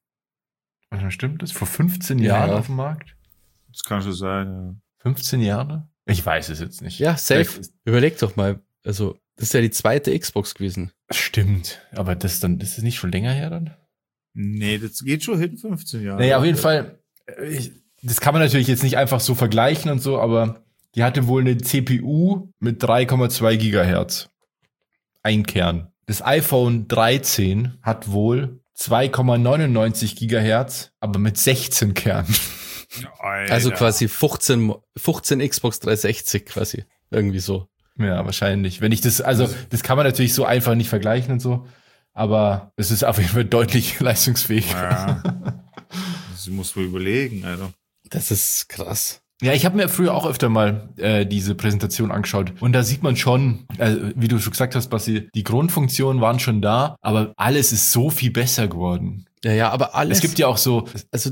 stimmt das? Vor 15 Jahren Ja. auf den Markt? Das kann schon sein, 15 Jahre? Ich weiß es jetzt nicht. ja, safe. Vielleicht Überleg doch mal. Also das ist ja die zweite Xbox gewesen. Stimmt, aber das ist nicht schon länger her dann? Nee, das geht schon hin, 15 Jahre. Naja, auf jeden Fall, das kann man natürlich jetzt nicht einfach so vergleichen und so, aber die hatte wohl eine CPU mit 3,2 Gigahertz. Ein Kern. Das iPhone 13 hat wohl 2,99 Gigahertz, aber mit 16 Kernen. Alter. Also quasi 15 Xbox 360 quasi. Irgendwie so. Ja, wahrscheinlich. Wenn ich das kann man natürlich so einfach nicht vergleichen und so, aber es ist auf jeden Fall deutlich leistungsfähig. Ja. Das muss man überlegen, Alter. Das ist krass. Ja, ich habe mir früher auch öfter mal diese Präsentation angeschaut und da sieht man schon, wie du schon gesagt hast, Basti, die Grundfunktionen waren schon da, aber alles ist so viel besser geworden. Ja, aber alles. Es gibt ja auch so, also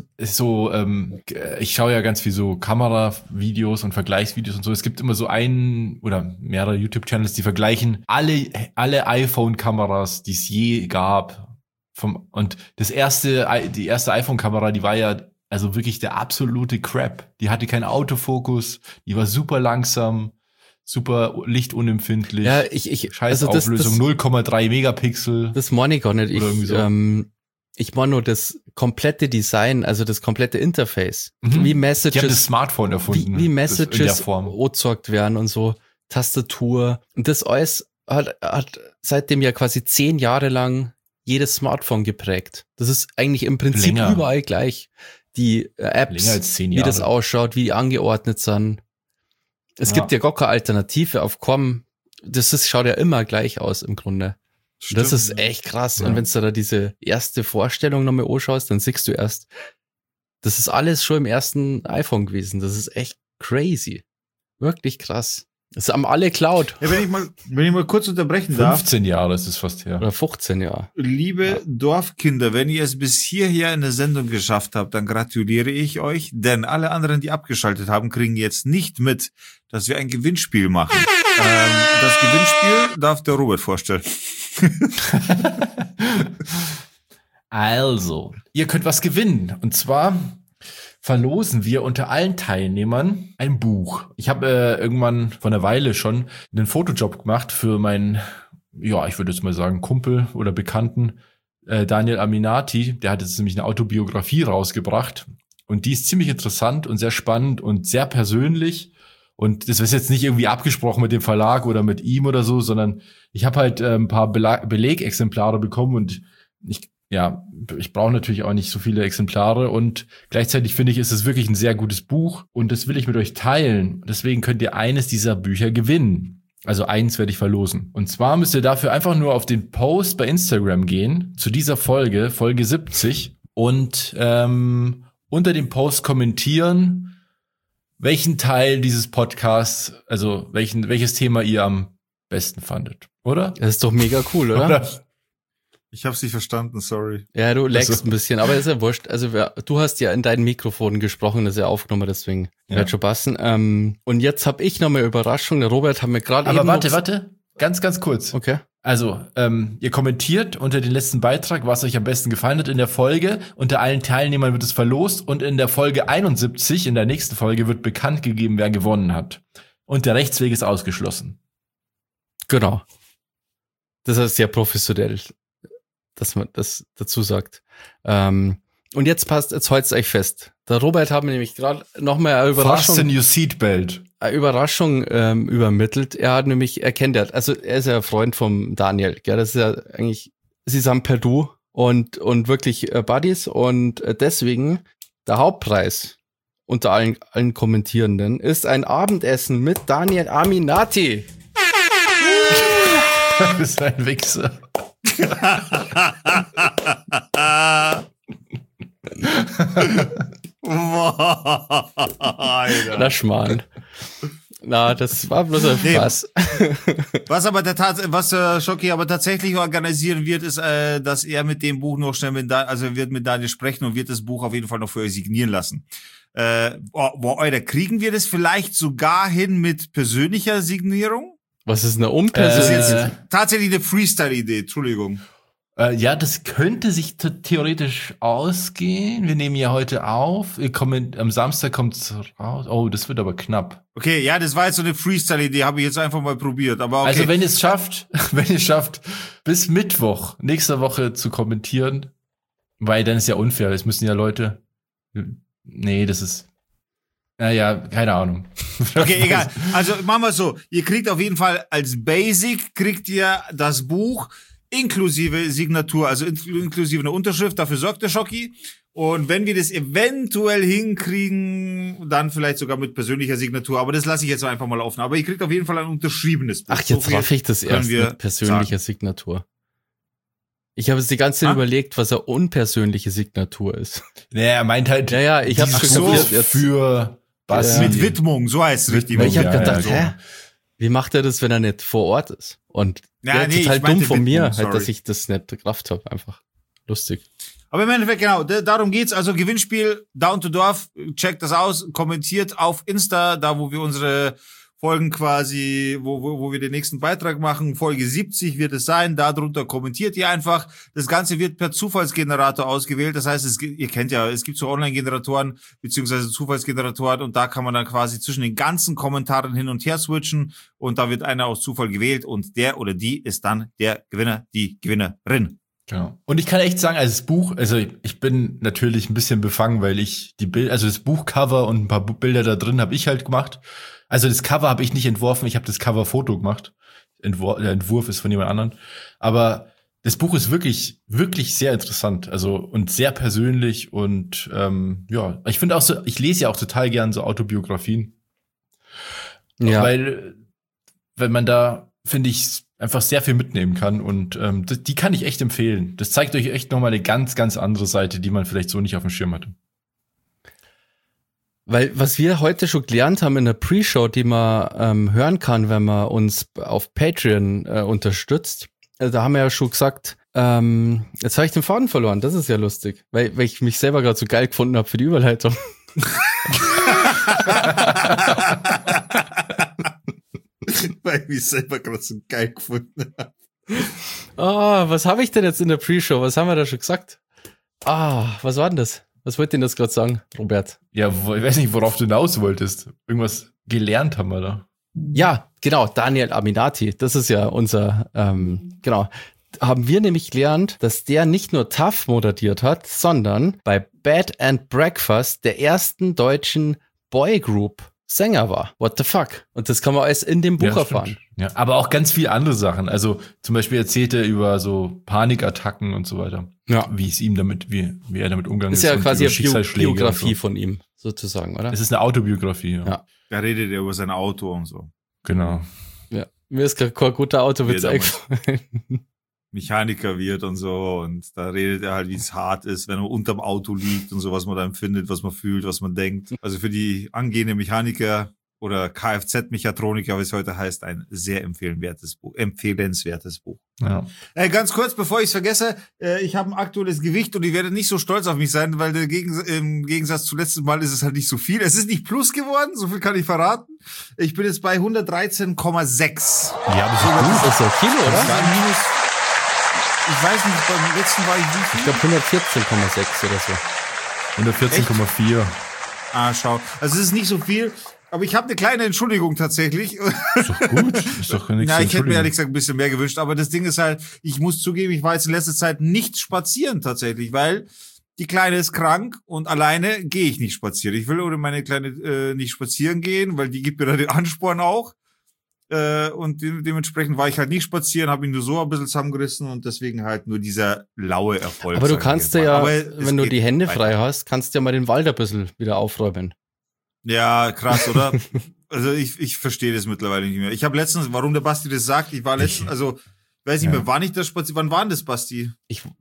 ich schaue ja ganz viel so Kameravideos und Vergleichsvideos und so. Es gibt immer so einen oder mehrere YouTube-Channels, die vergleichen alle iPhone-Kameras, die es je gab. Und die erste iPhone-Kamera, die war ja also wirklich der absolute Crap. Die hatte keinen Autofokus, die war super langsam, super lichtunempfindlich. Ja, Scheiß Auflösung, 0,3 Megapixel. Das meine ich gar nicht. Oder irgendwie so. Ich meine nur das komplette Design, also das komplette Interface. Mhm. Wie Die haben das Messages, Smartphone erfunden. wie in der Messages Form. angezeigt werden und so. Tastatur. Und das alles hat seitdem ja quasi 10 Jahre lang jedes Smartphone geprägt. Das ist eigentlich im Prinzip Länger. überall gleich. Die Apps, Länger als 10 wie Jahre. das ausschaut, wie die angeordnet sind. Es gibt ja gar keine Alternative auf COM. Schaut ja immer gleich aus im Grunde. Stimmt. Das ist echt krass. Ja. Und wenn du da diese erste Vorstellung nochmal anschaust, dann siehst du erst, das ist alles schon im ersten iPhone gewesen. Das ist echt crazy. Wirklich krass. Das haben alle Cloud. Ja, wenn ich mal kurz unterbrechen darf. 15 Jahre ist es fast her. Oder 15 Jahre. Liebe Dorfkinder, wenn ihr es bis hierher in der Sendung geschafft habt, dann gratuliere ich euch, denn alle anderen, die abgeschaltet haben, kriegen jetzt nicht mit, dass wir ein Gewinnspiel machen. Das Gewinnspiel darf der Robert vorstellen. Also, ihr könnt was gewinnen. Und zwar verlosen wir unter allen Teilnehmern ein Buch. Ich habe irgendwann vor einer Weile schon einen Fotojob gemacht für meinen, ja, ich würde jetzt mal sagen, Kumpel oder Bekannten, Daniel Aminati. Der hat jetzt nämlich eine Autobiografie rausgebracht. Und die ist ziemlich interessant und sehr spannend und sehr persönlich. Und das ist jetzt nicht irgendwie abgesprochen mit dem Verlag oder mit ihm oder so, sondern ich habe halt ein paar Belegexemplare bekommen und ja, ich brauche natürlich auch nicht so viele Exemplare und gleichzeitig finde ich, ist es wirklich ein sehr gutes Buch und das will ich mit euch teilen. Deswegen könnt ihr eines dieser Bücher gewinnen. Also eins werde ich verlosen. Und zwar müsst ihr dafür einfach nur auf den Post bei Instagram gehen, zu dieser Folge, Folge 70, und unter dem Post kommentieren, welchen Teil dieses Podcasts, also welches Thema ihr am besten fandet, oder? Das ist doch mega cool, oder? Ich hab's nicht verstanden, sorry. Ja, du lagst ein bisschen, aber ist ja wurscht. Also du hast ja in dein Mikrofon gesprochen, das ist ja aufgenommen, deswegen wird schon passen. Und jetzt habe ich noch eine Überraschung. Der Robert hat mir gerade Aber warte, ganz kurz. Okay. Also, ihr kommentiert unter den letzten Beitrag, was euch am besten gefallen hat in der Folge. Unter allen Teilnehmern wird es verlost und in der Folge 71, in der nächsten Folge, wird bekannt gegeben, wer gewonnen hat. Und der Rechtsweg ist ausgeschlossen. Genau. Das ist sehr professionell, dass man das dazu sagt. Und jetzt halt's euch fest. Der Robert hat mir nämlich gerade nochmal eine Fasten your seatbelt. Überraschung übermittelt. Er kennt ja, also er ist ja ein Freund vom Daniel, gell? Das ist ja eigentlich, sie sind per Du und wirklich Buddies und deswegen der Hauptpreis unter allen Kommentierenden ist ein Abendessen mit Daniel Aminati. Du bist ein Wichser. Alter. Schmarrn. Na, das war bloß ein Spaß. Was Schocki aber tatsächlich organisieren wird, ist, dass er mit dem Buch noch schnell wird mit Daniel sprechen und wird das Buch auf jeden Fall noch für euch signieren lassen. Kriegen wir das vielleicht sogar hin mit persönlicher Signierung? Was ist eine unpersönliche? Das ist jetzt tatsächlich eine Freestyle-Idee, Entschuldigung. Ja, das könnte sich theoretisch ausgehen. Wir nehmen ja heute auf. Am Samstag kommt's raus. Oh, das wird aber knapp. Okay, ja, das war jetzt so eine Freestyle-Idee, habe ich jetzt einfach mal probiert. Aber okay. Also wenn ihr es schafft, bis Mittwoch nächster Woche zu kommentieren, weil dann ist ja unfair. Es müssen ja Leute. Nee, das ist. Naja, keine Ahnung. Okay, egal. Also machen wir so. Ihr kriegt auf jeden Fall als Basic das Buch inklusive Signatur, also inklusive eine Unterschrift. Dafür sorgt der Schocki. Und wenn wir das eventuell hinkriegen, dann vielleicht sogar mit persönlicher Signatur. Aber das lasse ich jetzt einfach mal offen. Aber ihr kriegt auf jeden Fall ein unterschriebenes Buch. Ach, jetzt raff ich das erst mit persönlicher Signatur. Ich habe es die ganze Zeit überlegt, was eine unpersönliche Signatur ist. Naja, er meint halt. Ja, ich habe so für was mit Widmung, so heißt es richtig. Ich habe gedacht, wie macht er das, wenn er nicht vor Ort ist? Und total dumm von mir, dass ich das nicht gerafft habe. Einfach lustig. Aber im Endeffekt, genau, darum geht's. Also Gewinnspiel, Down to Dorf, checkt das aus, kommentiert auf Insta, da wo wir unsere Folgen quasi, wo wir den nächsten Beitrag machen. Folge 70 wird es sein. Darunter kommentiert ihr einfach. Das Ganze wird per Zufallsgenerator ausgewählt. Das heißt, ihr kennt ja, es gibt so Online-Generatoren beziehungsweise Zufallsgeneratoren und da kann man dann quasi zwischen den ganzen Kommentaren hin und her switchen und da wird einer aus Zufall gewählt und der oder die ist dann der Gewinner, die Gewinnerin. Genau. Und ich kann echt sagen, also das Buch, also ich bin natürlich ein bisschen befangen, weil ich das Buchcover und ein paar Bilder da drin habe ich halt gemacht. Also das Cover habe ich nicht entworfen, ich habe das Cover-Foto gemacht. Der Entwurf ist von jemand anderem. Aber das Buch ist wirklich, wirklich sehr interessant. Also und sehr persönlich und ich finde auch so, ich lese ja auch total gern so Autobiografien. Ja. Weil man da, finde ich, einfach sehr viel mitnehmen kann und die kann ich echt empfehlen. Das zeigt euch echt nochmal eine ganz, ganz andere Seite, die man vielleicht so nicht auf dem Schirm hatte. Weil was wir heute schon gelernt haben in der Pre-Show, die man hören kann, wenn man uns auf Patreon unterstützt, da haben wir ja schon gesagt, jetzt habe ich den Faden verloren, das ist ja lustig, weil ich mich selber gerade so geil gefunden habe für die Überleitung. Weil ich mich selber gerade so geil gefunden habe. Was habe ich denn jetzt in der Pre-Show? Was haben wir da schon gesagt? Was war denn das? Was wollt ihr denn das gerade sagen, Robert? Ja, ich weiß nicht, worauf du hinaus wolltest. Irgendwas gelernt haben wir da. Ja, genau, Daniel Aminati. Das ist ja unser, genau. Haben wir nämlich gelernt, dass der nicht nur TAF moderiert hat, sondern bei Bed and Breakfast der ersten deutschen Boygroup Sänger war. What the fuck? Und das kann man alles in dem Buch Ja, erfahren. stimmt. Ja, aber auch ganz viele andere Sachen. Also zum Beispiel erzählt er über so Panikattacken und so weiter. Ja. Wie er damit umgegangen Ist ist. ja und quasi über eine Schicksalsschläge und Biografie so. von ihm, sozusagen, oder? Es ist eine Autobiografie, ja. Ja. Da redet er über sein Auto und so. Genau. Ja. Mir ist gerade kein guter Autowitz Ja, eingefallen. Mechaniker wird und so. Und da redet er halt, wie es hart ist, wenn man unterm Auto liegt und so, was man da empfindet, was man fühlt, was man denkt. Also für die angehende Mechaniker oder Kfz-Mechatroniker, wie es heute heißt, ein sehr empfehlenswertes Buch. Ja. Ganz kurz, bevor ich es vergesse, ich habe ein aktuelles Gewicht und ich werde nicht so stolz auf mich sein, weil im Gegensatz zu letztes Mal ist es halt nicht so viel. Es ist nicht plus geworden, so viel kann ich verraten. Ich bin jetzt bei 113,6. Ja, aber Das ist so viel, Das oder? war ein Minus. Ich weiß nicht, beim letzten war ich wie viel? Ich glaube 114,6 oder so. 114,4. Ah, schau. Also es ist nicht so viel, aber ich habe eine kleine Entschuldigung tatsächlich. Ist doch gut. Ist doch nichts Na, ich hätte mir zu ehrlich gesagt ein bisschen mehr gewünscht, aber das Ding ist halt, ich muss zugeben, ich war jetzt in letzter Zeit nicht spazieren tatsächlich, weil die Kleine ist krank und alleine gehe ich nicht spazieren. Ich will ohne meine Kleine nicht spazieren gehen, weil die gibt mir da den Ansporn auch. Und dementsprechend war ich halt nicht spazieren, habe ihn nur so ein bisschen zusammengerissen und deswegen halt nur dieser laue Erfolg. Aber du sag ich kannst jetzt ja, mal. Aber es wenn du geht die Hände weiter. frei hast, kannst du ja mal den Wald ein bisschen wieder aufräumen. Ja, krass, oder? Also ich verstehe das mittlerweile nicht mehr. Ich habe letztens, warum der Basti das sagt, ich war letztens, also weiß nicht mehr, war nicht das spazieren, wann war denn das, Basti?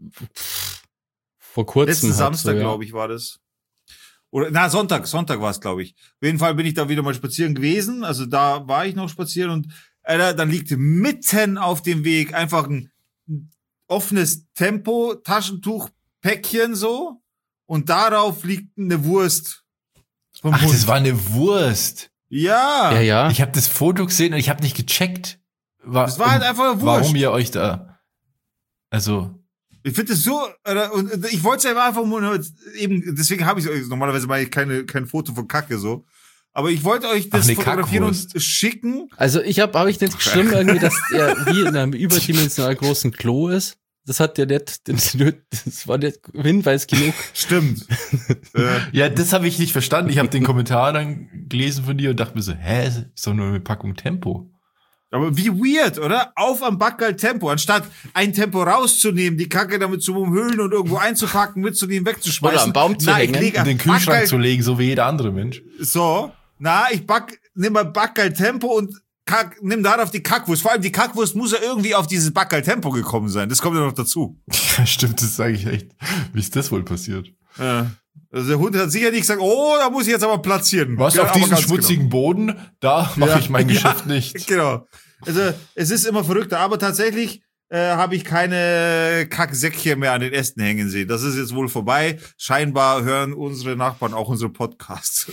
Vor kurzem. Letzten halt Samstag, so, ja. glaube ich, war das. Oder, na, Sonntag war es, glaube ich. Auf jeden Fall bin ich da wieder mal spazieren gewesen, also da war ich noch spazieren und Alter, dann liegt mitten auf dem Weg einfach ein offenes Tempo-Taschentuch-Päckchen so und darauf liegt eine Wurst. Vom Ach, Hund. das war eine Wurst. Ja. Ja. Ich habe das Foto gesehen und ich habe nicht gecheckt. Das war halt einfach eine Wurst. Warum ihr euch da... Also... Ich finde das so, und ich wollte es ja einfach nur eben, deswegen habe ich normalerweise mache ich kein Foto von Kacke so. Aber ich wollte euch das eine fotografieren und Kackwurst. schicken. Also hab ich nicht schlimm irgendwie, dass er wie in einem überdimensional großen Klo ist. Das hat ja nicht, das war nicht Hinweis genug. Stimmt. Ja, das habe ich nicht verstanden. Ich habe den Kommentar dann gelesen von dir und dachte mir so, ist doch nur eine Packung Tempo. Aber wie weird, oder? Auf am Backerl Tempo. Anstatt ein Tempo rauszunehmen, die Kacke damit zu umhüllen und irgendwo einzupacken, mitzunehmen, wegzuschmeißen. Oder am Baum zu hängen. leg In den ein Kühlschrank Backerl- zu legen, so wie jeder andere Mensch. So. Nimm mal Backerl Tempo und nimm darauf die Kackwurst. Vor allem die Kackwurst muss ja irgendwie auf dieses Backerl Tempo gekommen sein. Das kommt ja noch dazu. Ja, stimmt, das sage ich echt. Wie ist das wohl passiert? Ja. Also der Hund hat sicher nicht gesagt, oh, da muss ich jetzt aber platzieren. Was, Ja, auf aber diesen ganz schmutzigen Boden, da mache Ja. ich mein Geschäft Ja, nicht. Genau. Also es ist immer verrückter, aber tatsächlich habe ich keine Kacksäckchen mehr an den Ästen hängen sehen. Das ist jetzt wohl vorbei. Scheinbar hören unsere Nachbarn auch unsere Podcasts.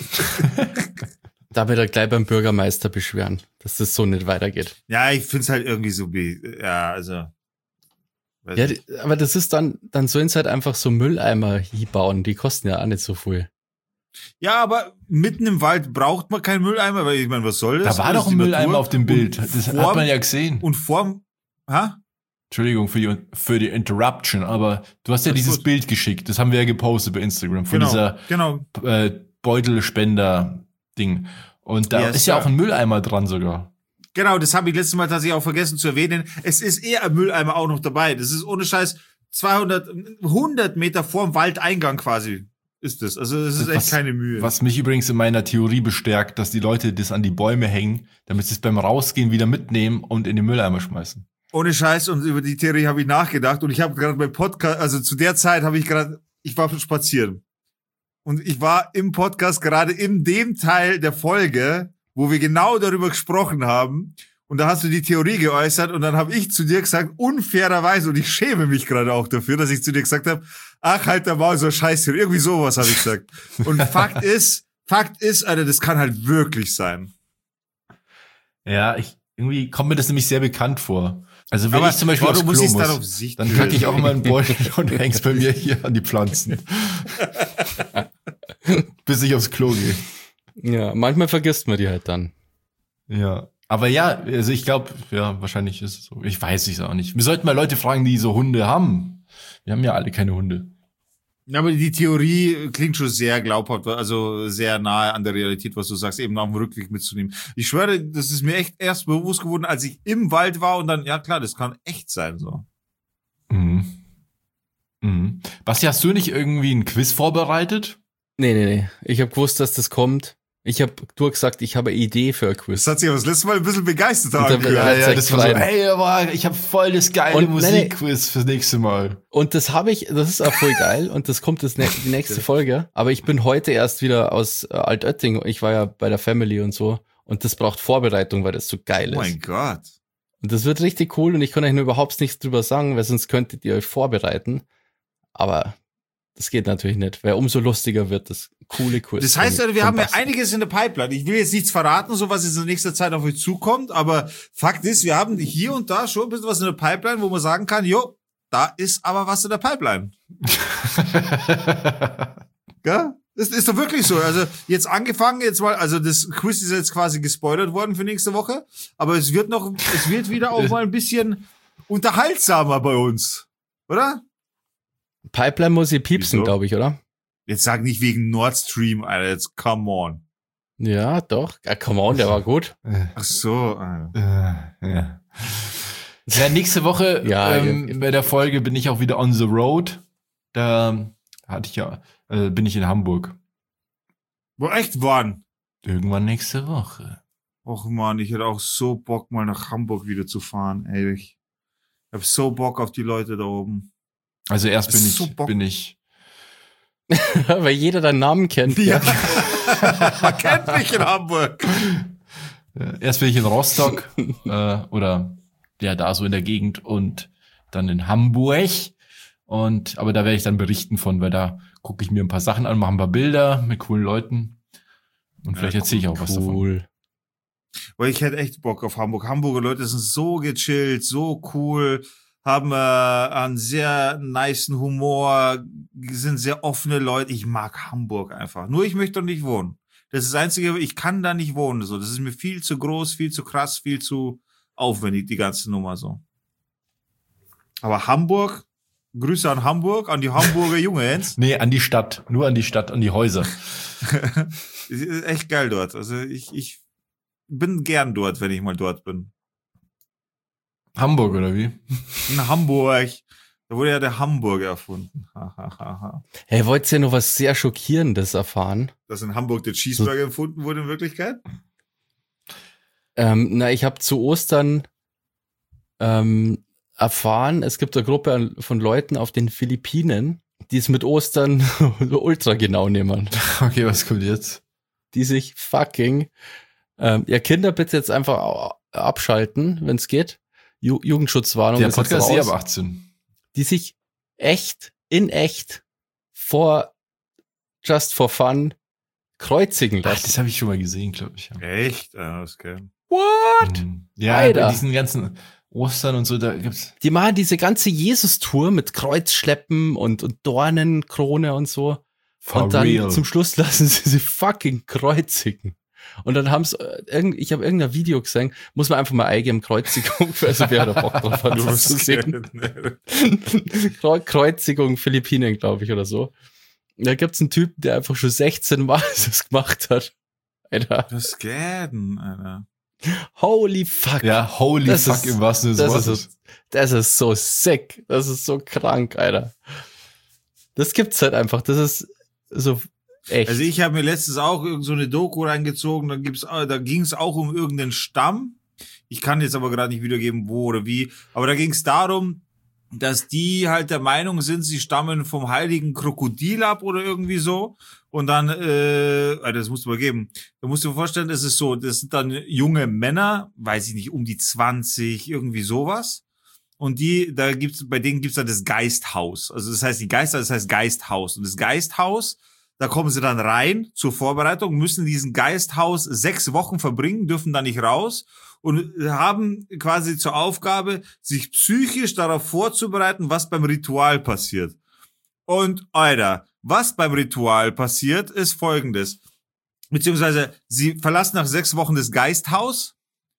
Da wird er gleich beim Bürgermeister beschweren, dass das so nicht weitergeht. Ja, ich find's halt irgendwie so, ja, also. weiß Ja, nicht. aber das ist dann sollen sie halt einfach so Mülleimer hier bauen. Die kosten ja auch nicht so viel. Ja, aber mitten im Wald braucht man keinen Mülleimer, weil ich meine, was soll das? Da war Das doch ist ein die Mülleimer Natur. auf dem Bild. Und Das hat vorm- man ja gesehen. Und vorm, Entschuldigung für die Interruption, aber du hast ja Alles dieses gut. Bild geschickt. Das haben wir ja gepostet bei Instagram von genau. dieser Beutelspender-Ding. Und da Yes, ist ja sir. auch ein Mülleimer dran sogar. Genau, das habe ich letztes Mal tatsächlich auch vergessen zu erwähnen. Es ist eher ein Mülleimer auch noch dabei. Das ist ohne Scheiß 100 Meter vorm Waldeingang quasi ist das. Also das ist echt keine Mühe. Was mich übrigens in meiner Theorie bestärkt, dass die Leute das an die Bäume hängen, damit sie es beim Rausgehen wieder mitnehmen und in den Mülleimer schmeißen. Ohne Scheiß, und über die Theorie habe ich nachgedacht und ich habe gerade beim Podcast, also zu der Zeit ich war spazieren. Und ich war im Podcast gerade in dem Teil der Folge, wo wir genau darüber gesprochen haben. Und da hast du die Theorie geäußert und dann habe ich zu dir gesagt, unfairerweise, und ich schäme mich gerade auch dafür, dass ich zu dir gesagt habe, ach, halt der Maul, so scheiße, irgendwie sowas habe ich gesagt. Und Fakt ist, Alter, das kann halt wirklich sein. Ja, irgendwie kommt mir das nämlich sehr bekannt vor. Also wenn Aber ich zum Beispiel aufs warum muss Klo ich's dann auf muss, sich dann fühlen? kacke ich auch immer einen Beutel und häng's bei mir hier an die Pflanzen. Bis ich aufs Klo gehe. Ja, manchmal vergisst man die halt dann. Ja. Aber ja, also ich glaube, ja, wahrscheinlich ist es so. Ich weiß es auch nicht. Wir sollten mal Leute fragen, die so Hunde haben. Wir haben ja alle keine Hunde. Ja, aber die Theorie klingt schon sehr glaubhaft, also sehr nahe an der Realität, was du sagst, eben auf dem Rückweg mitzunehmen. Ich schwöre, das ist mir echt erst bewusst geworden, als ich im Wald war und dann, ja klar, das kann echt sein, so. Mhm. Mhm. Basti, hast du nicht irgendwie ein Quiz vorbereitet? Nee. Ich habe gewusst, dass das kommt. Du hast gesagt, ich habe eine Idee für ein Quiz. Das hat sich aber das letzte Mal ein bisschen begeistert Und dann- angehört. Ja, das war so, hey, aber ich habe voll das geile Und- Musikquiz fürs nächste Mal. Und das ist auch voll geil und das kommt die nächste Folge. Aber ich bin heute erst wieder aus Altötting. Ich war ja bei der Family und so. Und das braucht Vorbereitung, weil das so geil Oh ist. mein Gott. Und das wird richtig cool und ich kann euch nur überhaupt nichts drüber sagen, weil sonst könntet ihr euch vorbereiten. Aber das geht natürlich nicht, weil umso lustiger wird das coole Quiz. Das heißt, von wir haben ja Basti. einiges in der Pipeline. Ich will jetzt nichts verraten, so was jetzt in nächster Zeit auf euch zukommt, aber Fakt ist, wir haben hier und da schon ein bisschen was in der Pipeline, wo man sagen kann, jo, da ist aber was in der Pipeline. Gell? Das ist doch wirklich so. Also jetzt angefangen, jetzt mal, also das Quiz ist jetzt quasi gespoilert worden für nächste Woche, aber es wird wieder auch mal ein bisschen unterhaltsamer bei uns. Oder? Pipeline muss ich piepsen, Wieso? glaube ich, oder? Jetzt sag nicht wegen Nord Stream, Alter, jetzt come on. Ja, doch. Come on, der war gut. Ach so, Alter. Ja. Ja, nächste Woche Ja, bei der Folge bin ich auch wieder on the road. Da bin ich in Hamburg. Wo echt wann? Irgendwann nächste Woche. Och man, ich hätte auch so Bock, mal nach Hamburg wieder zu fahren, ey. Ich hab so Bock auf die Leute da oben. Also erst Das ist so Bock. bin ich. Weil jeder deinen Namen kennt. Ja. Man kennt mich in Hamburg. Erst bin ich in Rostock oder ja, da so in der Gegend und dann in Hamburg. Aber da werde ich dann berichten von, weil da gucke ich mir ein paar Sachen an, mache ein paar Bilder mit coolen Leuten und vielleicht erzähle ich auch was davon. Cool. Weil ich hätte echt Bock auf Hamburg. Hamburger Leute sind so gechillt, so cool, haben einen sehr nicen Humor, sind sehr offene Leute. Ich mag Hamburg einfach. Nur ich möchte doch nicht wohnen. Das ist das Einzige, ich kann da nicht wohnen. So, das ist mir viel zu groß, viel zu krass, viel zu aufwendig, die ganze Nummer so. Aber Hamburg, Grüße an Hamburg, an die Hamburger Jungs. Nee, an die Stadt. Nur an die Stadt, an die Häuser. Ist echt geil dort. Also ich bin gern dort, wenn ich mal dort bin. Hamburg, oder wie? In Hamburg. Da wurde ja der Hamburger erfunden. Hey, wollt ihr noch was sehr Schockierendes erfahren? Dass in Hamburg der Cheeseburger erfunden wurde in Wirklichkeit? Ich habe zu Ostern erfahren, es gibt eine Gruppe von Leuten auf den Philippinen, die es mit Ostern ultra genau nehmen. Okay, was kommt jetzt? Die sich fucking ja, Kinder bitte jetzt einfach abschalten, wenn es geht. Jugendschutzwarnung Der ist jetzt Podcast ist raus. ab 18. Die sich in echt just for fun kreuzigen Ach, lassen. das habe ich schon mal gesehen, glaube ich. Ja. Echt? Okay. What? Ja, Alter. bei diesen ganzen Ostern und so, da gibt's. Die machen diese ganze Jesus-Tour mit Kreuzschleppen und Dornenkrone und so. For und dann real. zum Schluss lassen sie fucking kreuzigen. Und dann haben ich habe irgendein Video gesehen, muss man einfach mal eingeben, Kreuzigung, also wer da Bock drauf hat, was zu sehen. Kreuzigung Philippinen, glaube ich, oder so. Da gibt's einen Typen, der einfach schon 16 Mal das gemacht hat. Alter. Das geht denn, Alter. Holy fuck. Ja, holy Das fuck ist- im wahrsten Sinne des Wortes. Das ist so sick. Das ist so krank, Alter. Das gibt's halt einfach. Das ist so echt. Also ich habe mir letztens auch irgend so eine Doku reingezogen, da ging es auch um irgendeinen Stamm. Ich kann jetzt aber gerade nicht wiedergeben, wo oder wie. Aber da ging es darum, dass die halt der Meinung sind, sie stammen vom heiligen Krokodil ab oder irgendwie so. Und dann, das musst du mal geben. Da musst du dir vorstellen, das ist so, das sind dann junge Männer, weiß ich nicht, um die 20, irgendwie sowas. Und bei denen gibt's dann das Geisthaus. Also das heißt, das heißt Geisthaus. Und das Geisthaus, da kommen sie dann rein zur Vorbereitung, müssen diesen Geisthaus 6 Wochen verbringen, dürfen da nicht raus und haben quasi zur Aufgabe, sich psychisch darauf vorzubereiten, was beim Ritual passiert. Und, Alter, was beim Ritual passiert, ist Folgendes. Beziehungsweise, sie verlassen nach 6 Wochen das Geisthaus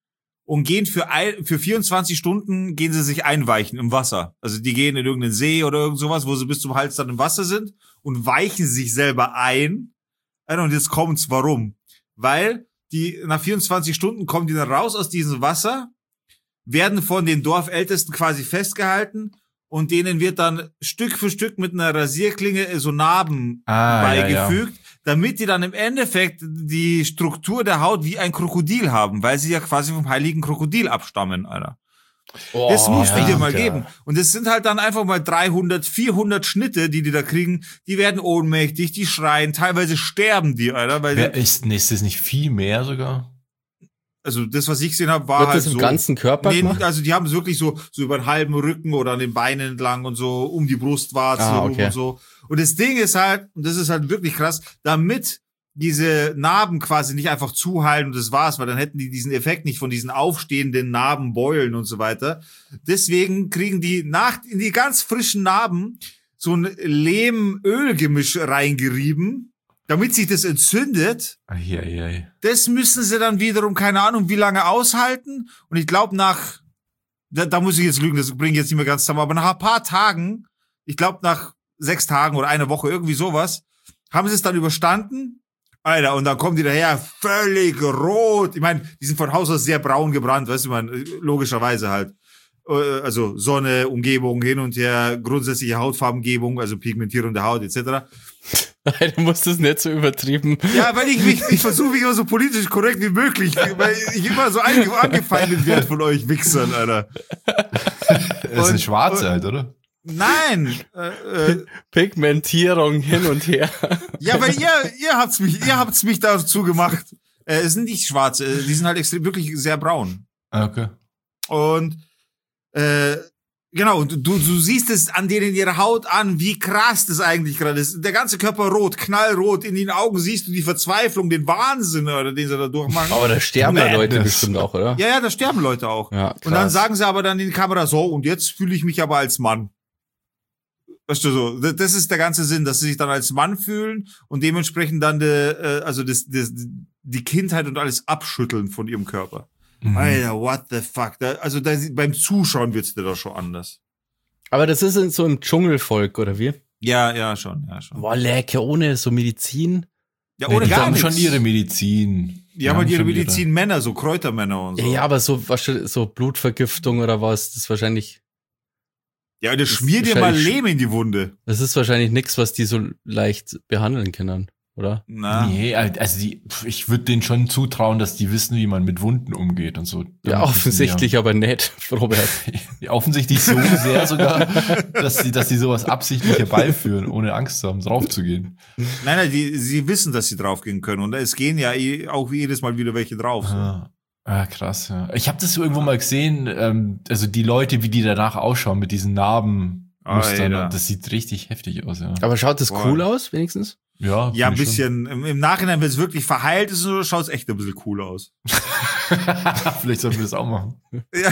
und gehen für 24 Stunden gehen sie sich einweichen im Wasser. Also die gehen in irgendeinen See oder irgend sowas, wo sie bis zum Hals dann im Wasser sind und weichen sich selber ein. Und jetzt kommt's, warum? Weil die nach 24 Stunden kommen die dann raus aus diesem Wasser, werden von den Dorfältesten quasi festgehalten und denen wird dann Stück für Stück mit einer Rasierklinge so Narben beigefügt, damit die dann im Endeffekt die Struktur der Haut wie ein Krokodil haben, weil sie ja quasi vom heiligen Krokodil abstammen, Alter. Oh, Das musst du dir mal geben. Und es sind halt dann einfach mal 300, 400 Schnitte, die da kriegen. Die werden ohnmächtig, die schreien, teilweise sterben die, Alter. Weil ist das nicht viel mehr sogar? Also das, was ich gesehen habe, war Wird halt das im so. ganzen Körper gemacht? Also die haben es wirklich so über den halben Rücken oder an den Beinen entlang und so, um die Brustwarze rum und so. Und das Ding ist halt, und das ist halt wirklich krass, damit diese Narben quasi nicht einfach zuheilen und das war's, weil dann hätten die diesen Effekt nicht von diesen aufstehenden Narben, Beulen und so weiter. Deswegen kriegen die in die ganz frischen Narben so ein Lehm-Öl-Gemisch reingerieben, damit sich das entzündet. Das müssen sie dann wiederum, keine Ahnung, wie lange aushalten. Und ich glaube da muss ich jetzt lügen, das bringe ich jetzt nicht mehr ganz zusammen, aber nach ein paar Tagen, ich glaube nach 6 Tagen oder einer Woche, irgendwie sowas, haben sie es dann überstanden. Alter, und dann kommen die daher, völlig rot. Ich meine, die sind von Haus aus sehr braun gebrannt, weißt du, man, logischerweise halt. Also Sonne, Umgebung, hin und her, grundsätzliche Hautfarbengebung, also Pigmentierung der Haut, etc. Nein, du musst es nicht so übertrieben. Ja, weil ich versuche mich immer so politisch korrekt wie möglich, weil ich immer so angefeindet werde von euch Wichsern, Alter. Das sind Schwarze halt, oder? Nein. Pigmentierung hin und her. Ja, weil ihr habt's mich dazu gemacht. Es sind nicht schwarze, die sind halt wirklich sehr braun. Okay. Und genau, und du siehst es an denen ihre Haut an, wie krass das eigentlich gerade ist. Der ganze Körper rot, knallrot, in den Augen siehst du die Verzweiflung, den Wahnsinn, oder den sie da durchmachen. Aber da sterben ja Leute bestimmt auch, oder? Ja, da sterben Leute auch. Ja, krass. Und dann sagen sie aber dann in die Kamera so, und jetzt fühle ich mich aber als Mann. Weißt du so, das ist der ganze Sinn, dass sie sich dann als Mann fühlen und dementsprechend dann die Kindheit und alles abschütteln von ihrem Körper. Mhm. Alter, what the fuck? Beim Zuschauen wird's dir doch schon anders. Aber das ist so im Dschungelvolk, oder wie? Ja, schon. Boah, lecker, ohne so Medizin. Ja, ohne die gar haben nichts. schon ihre Medizin. Die haben halt ihre Medizinmänner, so Kräutermänner und so. Ja, aber so Blutvergiftung oder was, das ist wahrscheinlich... Ja, das schmier dir mal Lehm in die Wunde. Das ist wahrscheinlich nichts, was die so leicht behandeln können, oder? Na. Nee, also ich würde denen schon zutrauen, dass die wissen, wie man mit Wunden umgeht und so. Ja, offensichtlich aber nicht, Robert. Offensichtlich so sehr sogar, dass sie sowas absichtlich herbeiführen, ohne Angst zu haben, draufzugehen. Nein, sie wissen, dass sie draufgehen können. Und es gehen ja auch jedes Mal wieder welche drauf. So. Ah, krass, ja. Ich habe das irgendwo mal gesehen, also die Leute, wie die danach ausschauen mit diesen Narbenmustern, das sieht richtig heftig aus, ja. Aber schaut das cool aus, wenigstens? Ja, ein bisschen. Im Nachhinein, wenn es wirklich verheilt ist, schaut es echt ein bisschen cool aus. Vielleicht sollten wir das auch machen. Ja.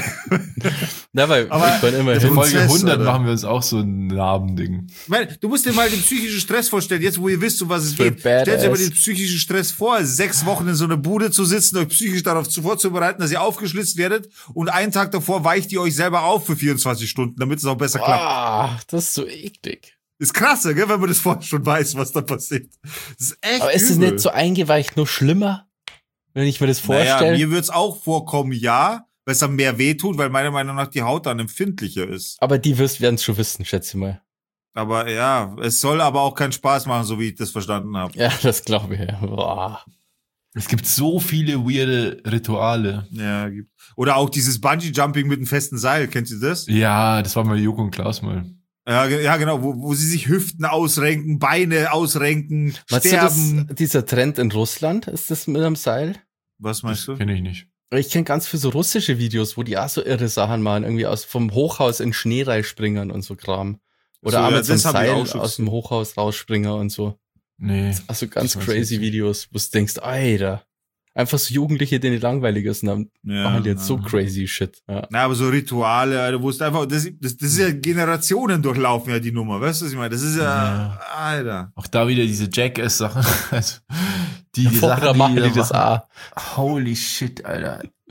Na, weil ich bin immer in Folge 100 machen wir uns auch so ein Narbending. Du musst dir mal den psychischen Stress vorstellen, jetzt wo ihr wisst, um was es geht. Stellt dir mal den psychischen Stress vor, 6 Wochen in so einer Bude zu sitzen, euch psychisch darauf vorzubereiten, dass ihr aufgeschlitzt werdet und einen Tag davor weicht ihr euch selber auf für 24 Stunden, damit es auch besser klappt. Ah, das ist so eklig. Ist krass, gell, wenn man das vorher schon weiß, was da passiert. Das ist echt aber ist es nicht so eingeweicht nur schlimmer, wenn ich mir das vorstelle? Naja, mir wird's auch vorkommen, ja, weil es dann mehr wehtut, weil meiner Meinung nach die Haut dann empfindlicher ist. Aber die werden es schon wissen, schätze ich mal. Aber ja, es soll aber auch keinen Spaß machen, so wie ich das verstanden habe. Ja, das glaube ich, ja. Boah. Es gibt so viele weirde Rituale. Ja, gibt. Oder auch dieses Bungee-Jumping mit einem festen Seil, kennt ihr das? Ja, das war mal Joko und Klaas mal. Ja, genau, wo sie sich Hüften ausrenken, Beine ausrenken, sterben. Meinst du dieser Trend in Russland, ist das mit einem Seil? Was meinst du? Kenn ich nicht. Ich kenne ganz viele so russische Videos, wo die auch so irre Sachen machen, irgendwie vom Hochhaus in Schnee reinspringen und so Kram. Oder auch mit so einem Seil aus dem Hochhaus rausspringen und so. Nee. Also ganz crazy Videos, wo du denkst, Alter. Einfach so Jugendliche, denen langweilig ist, und dann machen die jetzt so crazy Shit. Ja. Na, aber so Rituale, Alter, wo es einfach, das ist ja Generationen durchlaufen, ja, die Nummer, weißt du, was ich meine? Das ist ja, Alter. Auch da wieder diese Jackass-Sachen. Also, die Sachen, machen die das auch. Holy shit, Alter.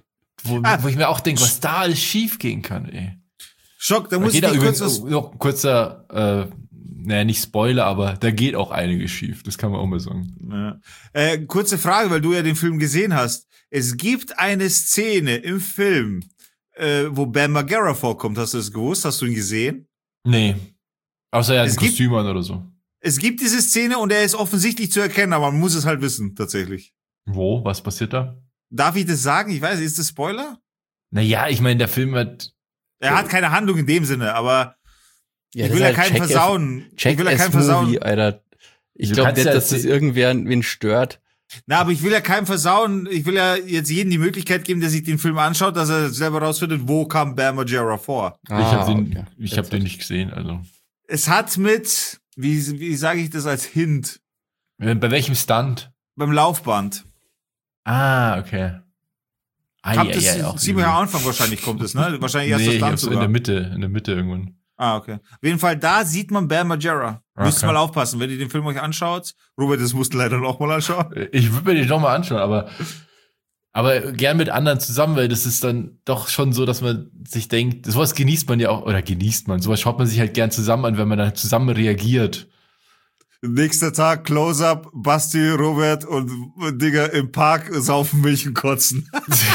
wo ich mir auch denke, was da alles schief gehen kann, ey. Schock, da muss ich Geht da dich kurz übrigens noch ein kurzer, nicht Spoiler, aber da geht auch einiges schief. Das kann man auch mal sagen. Ja. Kurze Frage, weil du ja den Film gesehen hast. Es gibt eine Szene im Film, wo Bam Margera vorkommt. Hast du das gewusst? Hast du ihn gesehen? Nee. Außer er hat Es ein gibt- Kostüm an oder so. Es gibt diese Szene und er ist offensichtlich zu erkennen, aber man muss es halt wissen, tatsächlich. Wo? Was passiert da? Darf ich das sagen? Ich weiß, ist das Spoiler? Naja, ich meine, der Film hat. Er hat keine Handlung in dem Sinne, aber Ja, ich das will ist ja halt keinen versauen. Ich will ja keinen versauen. Movie, Alter. Ich Du glaube kannst nicht, ja dass das erzählen- irgendwer wen stört. Na, aber ich will ja keinem versauen. Ich will ja jetzt jedem die Möglichkeit geben, der sich den Film anschaut, dass er selber rausfindet, wo kam Bam Margera vor. Ich habe okay. den nicht gesehen, also. Es hat mit, wie sage ich das als Hint, Bei welchem Stunt? beim Laufband. Ah, okay. Habt es ziemlich am Anfang wahrscheinlich kommt es, ne? Wahrscheinlich erst Nee, das ich Stunt hab's in sogar. der Mitte irgendwann. Ah, okay. Auf jeden Fall, da sieht man Bam Margera. Müsst Okay. mal aufpassen, wenn ihr den Film euch anschaut. Robert, das musst du leider noch mal anschauen. Ich würde mir den noch mal anschauen, aber gern mit anderen zusammen, weil das ist dann doch schon so, dass man sich denkt, sowas genießt man ja auch, oder genießt man, sowas schaut man sich halt gern zusammen an, wenn man dann zusammen reagiert. Nächster Tag, Close-Up, Basti, Robert und Digga im Park saufen Milch und kotzen.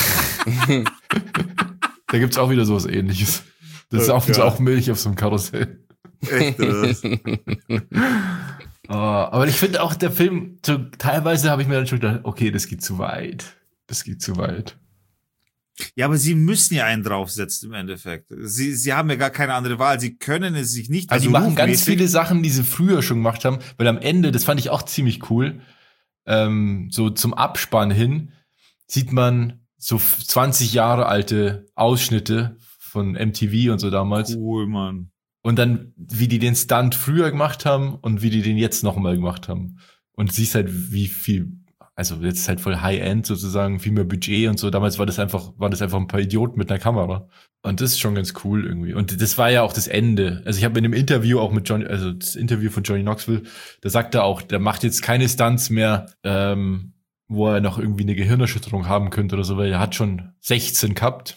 Da gibt's auch wieder sowas Ähnliches. Das Oh saufen sie Gott. auch Milch auf so einem Karussell. Echt, oder was? Aber ich finde auch, der Film, so, teilweise habe ich mir dann schon gedacht, okay, das geht zu weit. Das geht zu weit. Ja, aber sie müssen ja einen draufsetzen im Endeffekt. Sie haben ja gar keine andere Wahl. Sie können es sich nicht. Also die machen ganz rufmäßig- viele Sachen, die sie früher schon gemacht haben, weil am Ende, das fand ich auch ziemlich cool, so zum Abspann hin, sieht man so 20 Jahre alte Ausschnitte von MTV und so damals. Cool, Mann. Und dann, wie die den Stunt früher gemacht haben und wie die den jetzt nochmal gemacht haben. Und siehst halt, wie viel, also jetzt ist halt voll High-End sozusagen, viel mehr Budget und so. Damals waren das einfach ein paar Idioten mit einer Kamera. Und das ist schon ganz cool irgendwie. Und das war ja auch das Ende. Also ich habe in dem Interview auch mit Johnny, also das Interview von Johnny Knoxville, da sagt er auch, der macht jetzt keine Stunts mehr, wo er noch irgendwie eine Gehirnerschütterung haben könnte oder so, weil er hat schon 16 gehabt.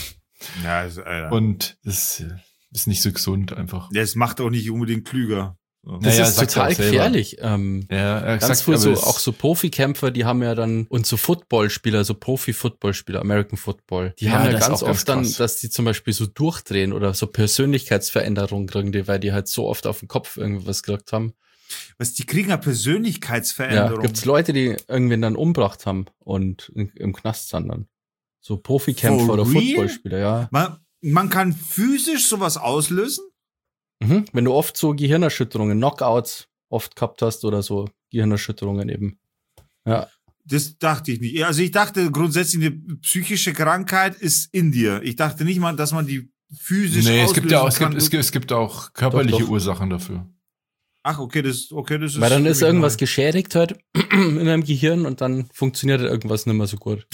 Ja, Alter. Und das ist nicht so gesund einfach. Das macht auch nicht unbedingt klüger. So. Das Naja, ist sagt er total auch selber. gefährlich. Ja, er Ganz sagt, früh aber so, das- auch so Profikämpfer, die haben ja dann, und so Footballspieler, so Profi-Footballspieler, American Football, die Ja, haben ja das ist ganz auch ganz oft dann, krass. dass die zum Beispiel so durchdrehen oder so Persönlichkeitsveränderungen kriegen, weil die halt so oft auf den Kopf irgendwas gekriegt haben. Was, die kriegen ja Ja, Persönlichkeitsveränderung. gibt's Leute, die irgendwen dann umgebracht haben und im Knast sind dann. So Profikämpfer For oder real? Footballspieler, ja. Man kann physisch sowas auslösen? Mhm. Wenn du oft so Gehirnerschütterungen, Knockouts oft gehabt hast oder so Gehirnerschütterungen eben. Ja. Das dachte ich nicht. Also ich dachte grundsätzlich, eine psychische Krankheit ist in dir. Ich dachte nicht mal, dass man die physisch Nee, es gibt ja auch, auslösen kann. es gibt auch körperliche Doch. Ursachen dafür. Ach, okay, das ist. Weil dann ist wirklich irgendwas neu. geschädigt halt in deinem Gehirn und dann funktioniert halt irgendwas nicht mehr so gut.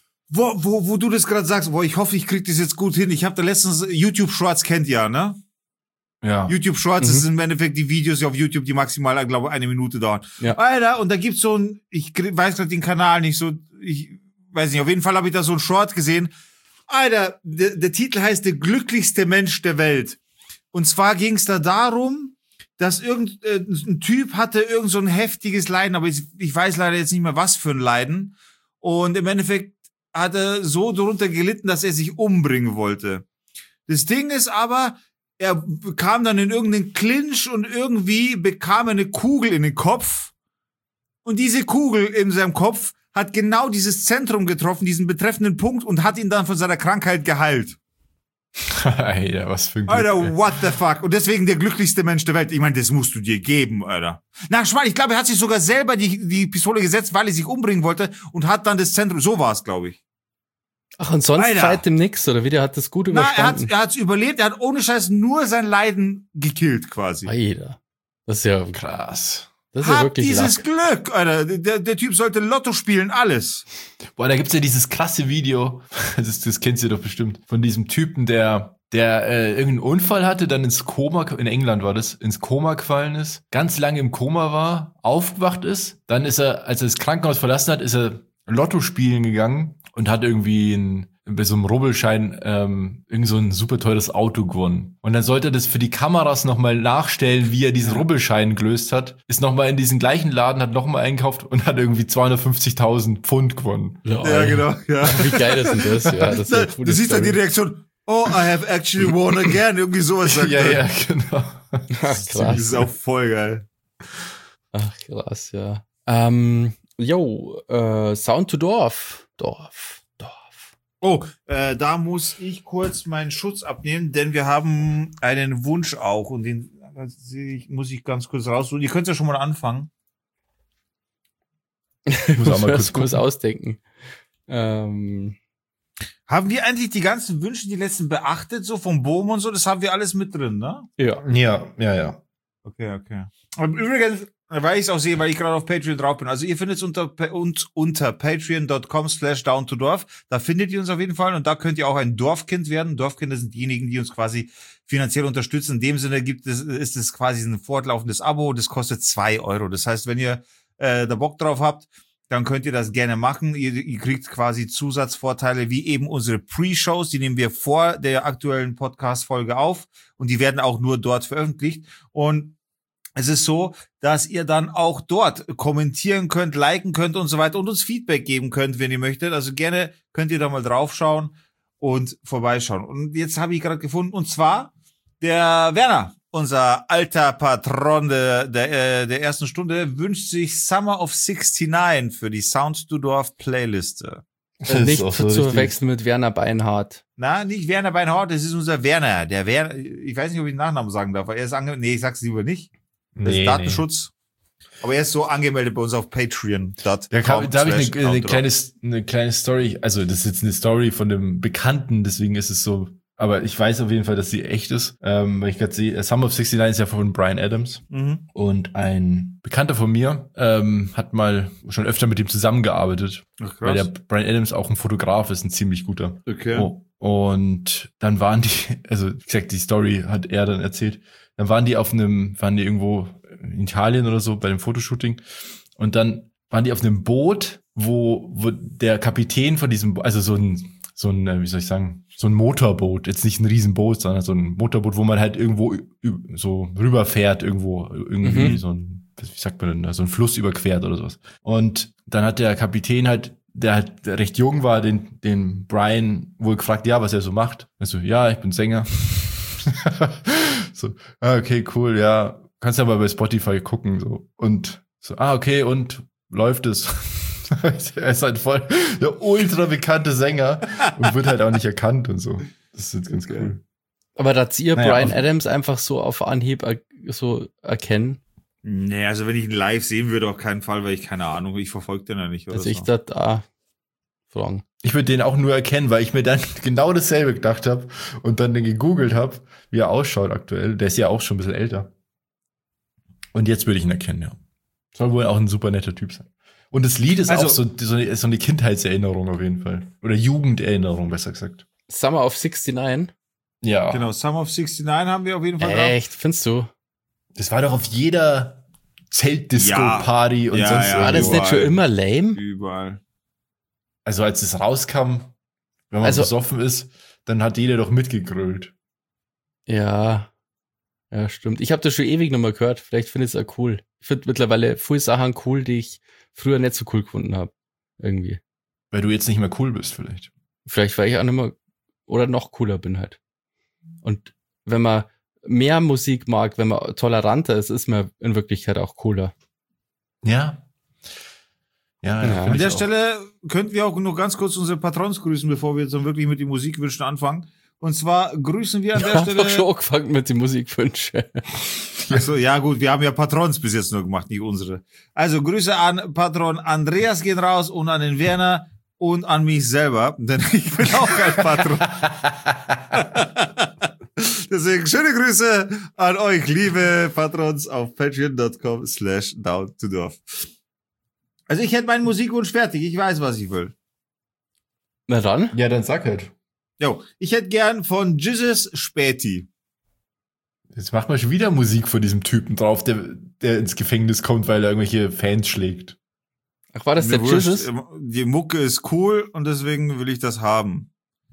Wo du das gerade sagst, ich hoffe, ich krieg das jetzt gut hin. Ich habe da letztens YouTube Shorts kennt ja, ne? Ja. YouTube Shorts, das sind im Endeffekt die Videos auf YouTube, die maximal, glaube ich, 1 Minute dauern. Ja. Alter, und da gibt's so ein, weiß gerade den Kanal nicht so, ich weiß nicht, auf jeden Fall habe ich da so ein Short gesehen. Alter, der Titel heißt Der glücklichste Mensch der Welt. Und zwar ging's da darum, dass ein Typ hatte irgend so ein heftiges Leiden, aber ich weiß leider jetzt nicht mehr, was für ein Leiden. Und im Endeffekt hat er so darunter gelitten, dass er sich umbringen wollte. Das Ding ist aber, er kam dann in irgendeinen Clinch und irgendwie bekam er eine Kugel in den Kopf. Und diese Kugel in seinem Kopf hat genau dieses Zentrum getroffen, diesen betreffenden Punkt, und hat ihn dann von seiner Krankheit geheilt. Alter, was für ein Glück, ey. Alter, what the fuck? Und deswegen der glücklichste Mensch der Welt. Ich meine, das musst du dir geben, Alter. Na, Schmarrn, ich glaube, er hat sich sogar selber die Pistole gesetzt, weil er sich umbringen wollte, und hat dann das Zentrum, so war es, glaube ich. Ach, und sonst Alter. seit dem nix, oder wie? Der hat das gut Na, überstanden. er hat's überlebt, er hat ohne Scheiß nur sein Leiden gekillt, quasi. Alter. Das ist ja, Krass. das ist ja Hab wirklich dieses Lack. Glück, Alter. Der Typ sollte Lotto spielen, alles. Boah, da gibt's ja dieses krasse Video, das kennst du doch bestimmt, von diesem Typen, der irgendeinen Unfall hatte, dann ins Koma, in England war das, ins Koma gefallen ist, ganz lange im Koma war, aufgewacht ist, dann ist er, als er das Krankenhaus verlassen hat, ist er Lotto spielen gegangen und hat irgendwie bei so einem Rubbelschein irgend so ein super teures Auto gewonnen. Und dann sollte er das für die Kameras nochmal nachstellen, wie er diesen Rubbelschein gelöst hat. Ist nochmal in diesen gleichen Laden, hat nochmal eingekauft und hat irgendwie 250.000 Pfund gewonnen. Ja, genau. Ja. Wie geil ist denn das? Ja, das ist eine coole Du siehst dann die Story. Reaktion, oh, I have actually won again. Irgendwie sowas sagt er. Ja, genau. Ach, Das krass. ist auch voll geil. Ach, krass, ja. Sound to Dorf. Dorf. Oh, da muss ich kurz meinen Schutz abnehmen, denn wir haben einen Wunsch auch und den muss ich ganz kurz raussuchen. Ihr könnt ja schon mal anfangen. Ich muss auch mal kurz kurz gucken. ausdenken. Haben wir eigentlich die ganzen Wünsche, die letzten beachtet, so vom Boom und so? Das haben wir alles mit drin, ne? Ja. Ja. Okay. Und übrigens, weil ich es auch sehe, weil ich gerade auf Patreon drauf bin. Also ihr findet es unter patreon.com/downtodorf. Da findet ihr uns auf jeden Fall und da könnt ihr auch ein Dorfkind werden. Dorfkinder sind diejenigen, die uns quasi finanziell unterstützen. In dem Sinne ist es quasi ein fortlaufendes Abo. Das kostet 2 Euro. Das heißt, wenn ihr da Bock drauf habt, dann könnt ihr das gerne machen. Ihr kriegt quasi Zusatzvorteile wie eben unsere Pre-Shows. Die nehmen wir vor der aktuellen Podcast-Folge auf und die werden auch nur dort veröffentlicht. Und es ist so, dass ihr dann auch dort kommentieren könnt, liken könnt und so weiter und uns Feedback geben könnt, wenn ihr möchtet. Also gerne könnt ihr da mal draufschauen und vorbeischauen. Und jetzt habe ich gerade gefunden, und zwar der Werner, unser alter Patron der ersten Stunde, wünscht sich Summer of 69 für die Sound to Dorf Playliste. Nicht auch so zu richtig. verwechseln mit Werner Beinhardt. Na, nicht Werner Beinhardt, das ist unser Werner. Der Werner, ich weiß nicht, ob ich den Nachnamen sagen darf, aber er ist nee, ich sag's lieber nicht. Das ist Datenschutz. Aber er ist so angemeldet bei uns auf Patreon. Da habe ich eine kleine Story, also das ist jetzt eine Story von einem Bekannten, deswegen ist es so, aber ich weiß auf jeden Fall, dass sie echt ist, weil ich gerade sehe, Summer of 69 ist ja von Bryan Adams und ein Bekannter von mir hat mal schon öfter mit ihm zusammengearbeitet, weil der Bryan Adams auch ein Fotograf ist, ein ziemlich guter. Okay. Oh, und dann waren die, also wie gesagt, die Story hat er dann erzählt, dann waren die irgendwo in Italien oder so bei dem Fotoshooting und dann waren die auf einem Boot, wo der Kapitän von diesem, also so ein, wie soll ich sagen, so ein Motorboot, jetzt nicht ein Riesenboot, sondern so ein Motorboot, wo man halt irgendwo so rüberfährt, irgendwie so ein, wie sagt man denn da, so ein Fluss überquert oder sowas. Und dann hat der Kapitän halt, der halt recht jung war, den Bryan wohl gefragt, ja, was er so macht. Also, ja, ich bin Sänger. So, okay, cool, ja, kannst ja mal bei Spotify gucken, so. Und so, okay, und läuft es? Er ist halt voll der ultra bekannte Sänger und wird halt auch nicht erkannt und so. Das ist jetzt ganz cool. Aber dass ihr Naja, Bryan Adams einfach so auf Anhieb so erkennen, Nee, also wenn ich ihn live sehen würde, auf keinen Fall, weil ich keine Ahnung, ich verfolge den ja nicht. Oder dass ich so. das da fragen. Ich würde den auch nur erkennen, weil ich mir dann genau dasselbe gedacht habe und dann den gegoogelt habe, wie er ausschaut aktuell. Der ist ja auch schon ein bisschen älter. Und jetzt würde ich ihn erkennen, ja. Soll wohl auch ein super netter Typ sein. Und das Lied ist Also- auch so eine Kindheitserinnerung auf jeden Fall. Oder Jugenderinnerung, besser gesagt. Summer of 69? Ja. Genau, Summer of 69 haben wir auf jeden Fall drauf. Echt, findest du? Das war doch auf jeder Zeltdisco-Party und Ja, sonst ja, War das irgendwo. nicht schon immer lame? Überall. Also als es rauskam, wenn man Also- besoffen ist, dann hat jeder doch mitgegrölt. Ja. Ja, stimmt. Ich habe das schon ewig noch mal gehört. Vielleicht finde ich es auch cool. Ich finde mittlerweile viele Sachen cool, die ich früher nicht so cool gefunden habe. Irgendwie. Weil du jetzt nicht mehr cool bist vielleicht. Vielleicht, weil ich auch nicht mehr oder noch cooler bin halt. Und wenn man mehr Musik mag, wenn man toleranter ist, ist man in Wirklichkeit auch cooler. Ja. Ja. find An ich der auch. Stelle könnten wir auch noch ganz kurz unsere Patrons grüßen, bevor wir jetzt dann wirklich mit den Musikwünschen anfangen. Und zwar grüßen wir an Wir der haben doch schon Stelle. angefangen mit den Musikwünschen. Achso, ja gut, wir haben ja Patrons bis jetzt nur gemacht, nicht unsere. Also Grüße an Patron Andreas gehen raus und an den Werner und an mich selber, denn ich bin auch ein Patron. Deswegen schöne Grüße an euch, liebe Patrons, auf patreon.com/downtodorf. Also ich hätte meinen Musikwunsch fertig, ich weiß, was ich will. Na dann. Ja, dann sag halt. Jo, ich hätte gern von Jesus Späti. Jetzt macht man schon wieder Musik von diesem Typen drauf, der ins Gefängnis kommt, weil er irgendwelche Fans schlägt. Ach, war das Mir der wurscht, Jesus? die Mucke ist cool und deswegen will ich das haben.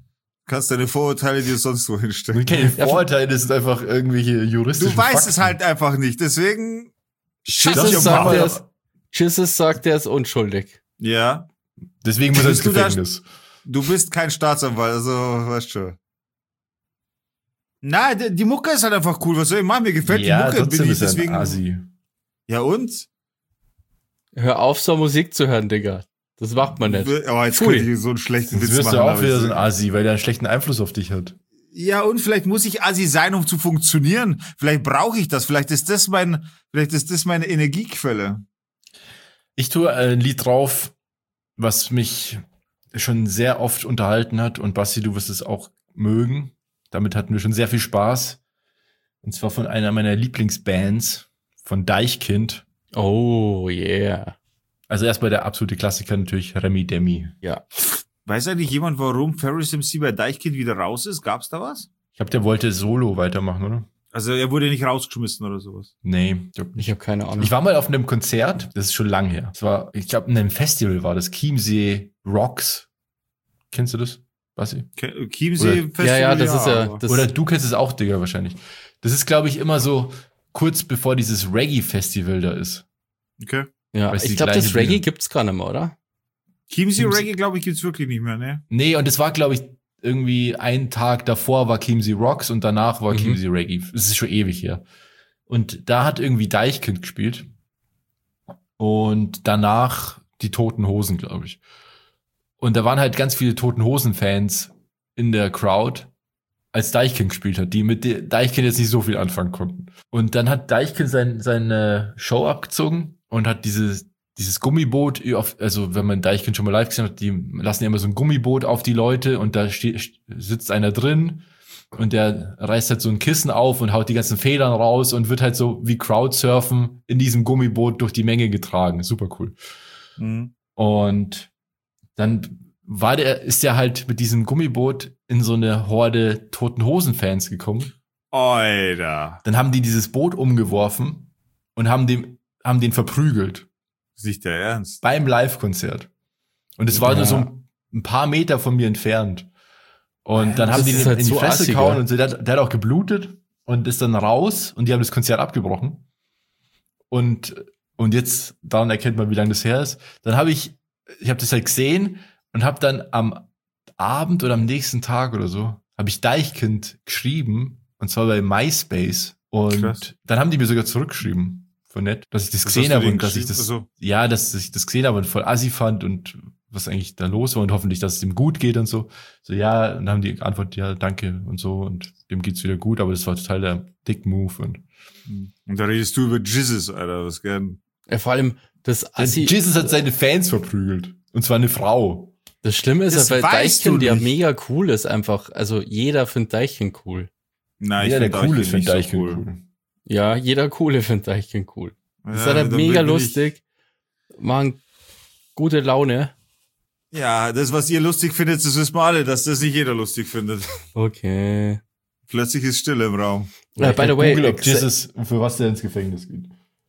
kannst deine Vorurteile dir sonst wo hinstellen. Keine Vorurteile, das sind einfach irgendwelche juristischen Du weißt Fakten. es halt einfach nicht, deswegen... Jesus sagt, er ist unschuldig. Ja. Deswegen muss er ins Bist du da- Gefängnis. Du bist kein Staatsanwalt, also weißt schon. Na, die Mucke ist halt einfach cool. Was soll ich machen? Mir gefällt die Mucke. trotzdem ist er deswegen. ein Asi. Ja und? Hör auf, so Musik zu hören, Digga. Das macht man nicht. Oh, jetzt Pfui. könnte ich so einen schlechten Jetzt Witz wirst machen. du auch aber wieder ich- so ein Asi, weil der einen schlechten Einfluss auf dich hat. Ja, und vielleicht muss ich Assi sein, um zu funktionieren. Vielleicht brauche ich das. Vielleicht ist das meine Energiequelle. Ich tue ein Lied drauf, was mich schon sehr oft unterhalten hat. Und Basti, du wirst es auch mögen. Damit hatten wir schon sehr viel Spaß. Und zwar von einer meiner Lieblingsbands, von Deichkind. Oh, yeah. Also erstmal der absolute Klassiker natürlich, Remi Demi. Ja. Weiß eigentlich jemand, warum Ferris MC bei Deichkind wieder raus ist? Gab's da was? Ich glaube, der wollte Solo weitermachen, oder? Also er wurde nicht rausgeschmissen oder sowas. Nee, glaub nicht. Ich habe keine Ahnung. Ich war mal auf einem Konzert, das ist schon lang her. Es war, ich glaube, in einem Festival war das, Chiemsee Rocks. Kennst du das, Basti? Chiemsee Oder- Festival. Ja, das ist ja- aber- das- Oder du kennst es auch, Digga, wahrscheinlich. Das ist, glaube ich, immer so kurz bevor dieses Reggae-Festival da ist. Okay. ja, weißt du, ich die glaube, das gleiche Reggae Bühne. gibt's gar nicht mehr, oder? Chiemsee Chiemsee- Reggae, glaube ich, gibt's wirklich nicht mehr, ne? Nee, und es war, glaube ich, irgendwie einen Tag davor war Chiemsee Rocks und danach war Mhm. Chiemsee Reggae. Das ist schon ewig her. Und da hat irgendwie Deichkind gespielt. Und danach die Toten Hosen, glaube ich. Und da waren halt ganz viele Toten Hosen-Fans in der Crowd, als Deichkind gespielt hat, die mit Deichkind jetzt nicht so viel anfangen konnten. Und dann hat Deichkind seine Show abgezogen und hat dieses Gummiboot, also wenn man Deichkind schon mal live gesehen hat, die lassen ja immer so ein Gummiboot auf die Leute und da sitzt einer drin und der reißt halt so ein Kissen auf und haut die ganzen Federn raus und wird halt so wie Crowdsurfen in diesem Gummiboot durch die Menge getragen. Super cool. Mhm. Und dann ist der halt mit diesem Gummiboot in so eine Horde Toten Hosen-Fans gekommen. Alter. Dann haben die dieses Boot umgeworfen und haben den verprügelt Ist nicht der Ernst. beim Live-Konzert. Und es war nur so ein paar Meter von mir entfernt. Und dann das haben die ist den halt in die so Fresse assig, gehauen ja. und so, der hat auch geblutet und ist dann raus und die haben das Konzert abgebrochen. Und jetzt, daran erkennt man, wie lange das her ist. Dann habe ich habe das halt gesehen und habe dann am Abend oder am nächsten Tag oder so, habe ich Deichkind geschrieben, und zwar bei MySpace. Und Krass. dann haben die mir sogar zurückgeschrieben, voll nett, dass ich das Was gesehen hast du habe denen und dass ich geschrieben? das, Ach so. ja, dass ich das gesehen habe und voll assi fand und was eigentlich da los war und hoffentlich, dass es ihm gut geht und so. So, ja, und dann haben die geantwortet, ja, danke und so und dem geht's wieder gut, aber das war total der Dick-Move und Und da redest du über Jesus, Alter, was gern. Ja, vor allem, das Assi, Jesus hat seine Fans verprügelt. Und zwar eine Frau. das Schlimme ist Das ja, weil weißt du Deichkind ja nicht. mega cool ist einfach. Also jeder findet Deichkind cool. Nein, Ja, der find cool ist, nicht finde Deichkind so cool. Ja, jeder Coole findet Deichkind cool. Das ist Ja, halt dann mega bin ich- lustig. Machen gute Laune. Ja, das, was ihr lustig findet, das wissen wir alle, dass das nicht jeder lustig findet. Okay. Plötzlich ist Stille im Raum. By the way, Google, ob Jesus, für was der ins Gefängnis geht.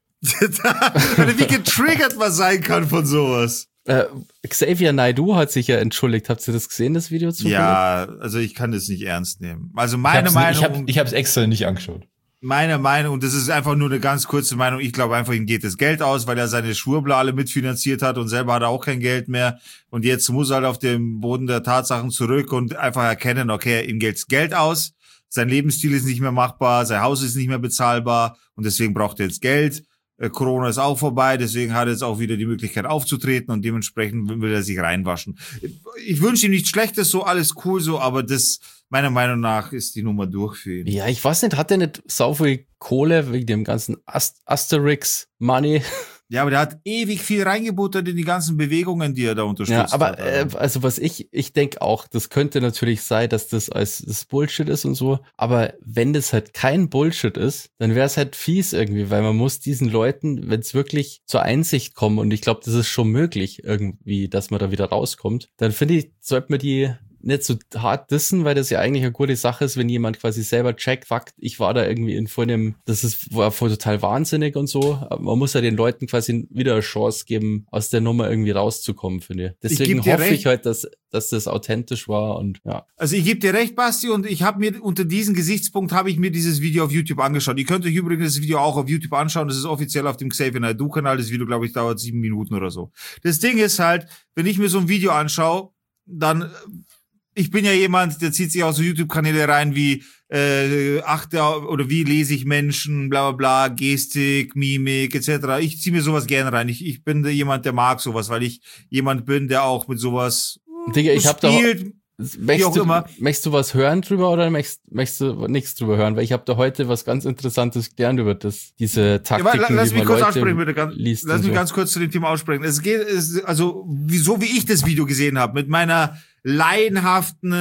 Wie getriggert man sein kann von sowas. Xavier Naidoo hat sich ja entschuldigt. Habt ihr das gesehen, das Video zu? Ja, also ich kann das nicht ernst nehmen. Also meine Meinung, Ich hab's extra nicht angeschaut. meine Meinung, und das ist einfach nur eine ganz kurze Meinung, ich glaube einfach, ihm geht das Geld aus, weil er seine Schwurbler alle mitfinanziert hat und selber hat er auch kein Geld mehr. Und jetzt muss er halt auf den Boden der Tatsachen zurück und einfach erkennen, okay, ihm geht's Geld aus, sein Lebensstil ist nicht mehr machbar, sein Haus ist nicht mehr bezahlbar und deswegen braucht er jetzt Geld. Corona ist auch vorbei, deswegen hat er jetzt auch wieder die Möglichkeit aufzutreten und dementsprechend will er sich reinwaschen. Ich wünsche ihm nichts Schlechtes, so alles cool so, aber das, meiner Meinung nach, ist die Nummer durch für ihn. Ja, ich weiß nicht, hat der nicht sau viel Kohle wegen dem ganzen Asterix-Money? Ja, aber der hat ewig viel reingebuttert in die ganzen Bewegungen, die er da unterstützt Ja, aber hat. also was ich denke auch, das könnte natürlich sein, dass das als das Bullshit ist und so, aber wenn das halt kein Bullshit ist, dann wäre es halt fies irgendwie, weil man muss diesen Leuten, wenn es wirklich zur Einsicht kommen und ich glaube, das ist schon möglich irgendwie, dass man da wieder rauskommt, dann finde ich, sollte man die nicht so hart dissen, weil das ja eigentlich eine gute Sache ist, wenn jemand quasi selber checkt, fuck, ich war da irgendwie vor dem, war voll total wahnsinnig und so. Aber man muss ja den Leuten quasi wieder eine Chance geben, aus der Nummer irgendwie rauszukommen, finde ich. Deswegen hoffe ich halt, dass das authentisch war und ja. Also ich gebe dir recht, Basti, und ich habe mir unter diesem Gesichtspunkt habe ich mir dieses Video auf YouTube angeschaut. Ihr könnt euch übrigens das Video auch auf YouTube anschauen. Das ist offiziell auf dem Xavier Naidoo-Kanal. Das Video, glaube ich, dauert 7 Minuten oder so. Das Ding ist halt, wenn ich mir so ein Video anschaue, dann, ich bin ja jemand, der zieht sich auch so YouTube-Kanäle rein wie achte oder wie lese ich Menschen, bla bla bla, Gestik, Mimik etc. Ich ziehe mir sowas gerne rein. Ich bin jemand, der mag sowas, weil ich jemand bin, der auch mit sowas Digga, ich hab da immer. Möchtest du was hören drüber oder möchtest du nichts drüber hören? Weil ich habe da heute was ganz Interessantes gelernt über diese Taktiken, ja, lass mich kurz aussprechen, bitte. Lass mich so. ganz kurz zu dem Thema aussprechen. Also so wie ich das Video gesehen habe, mit meinem laienhaften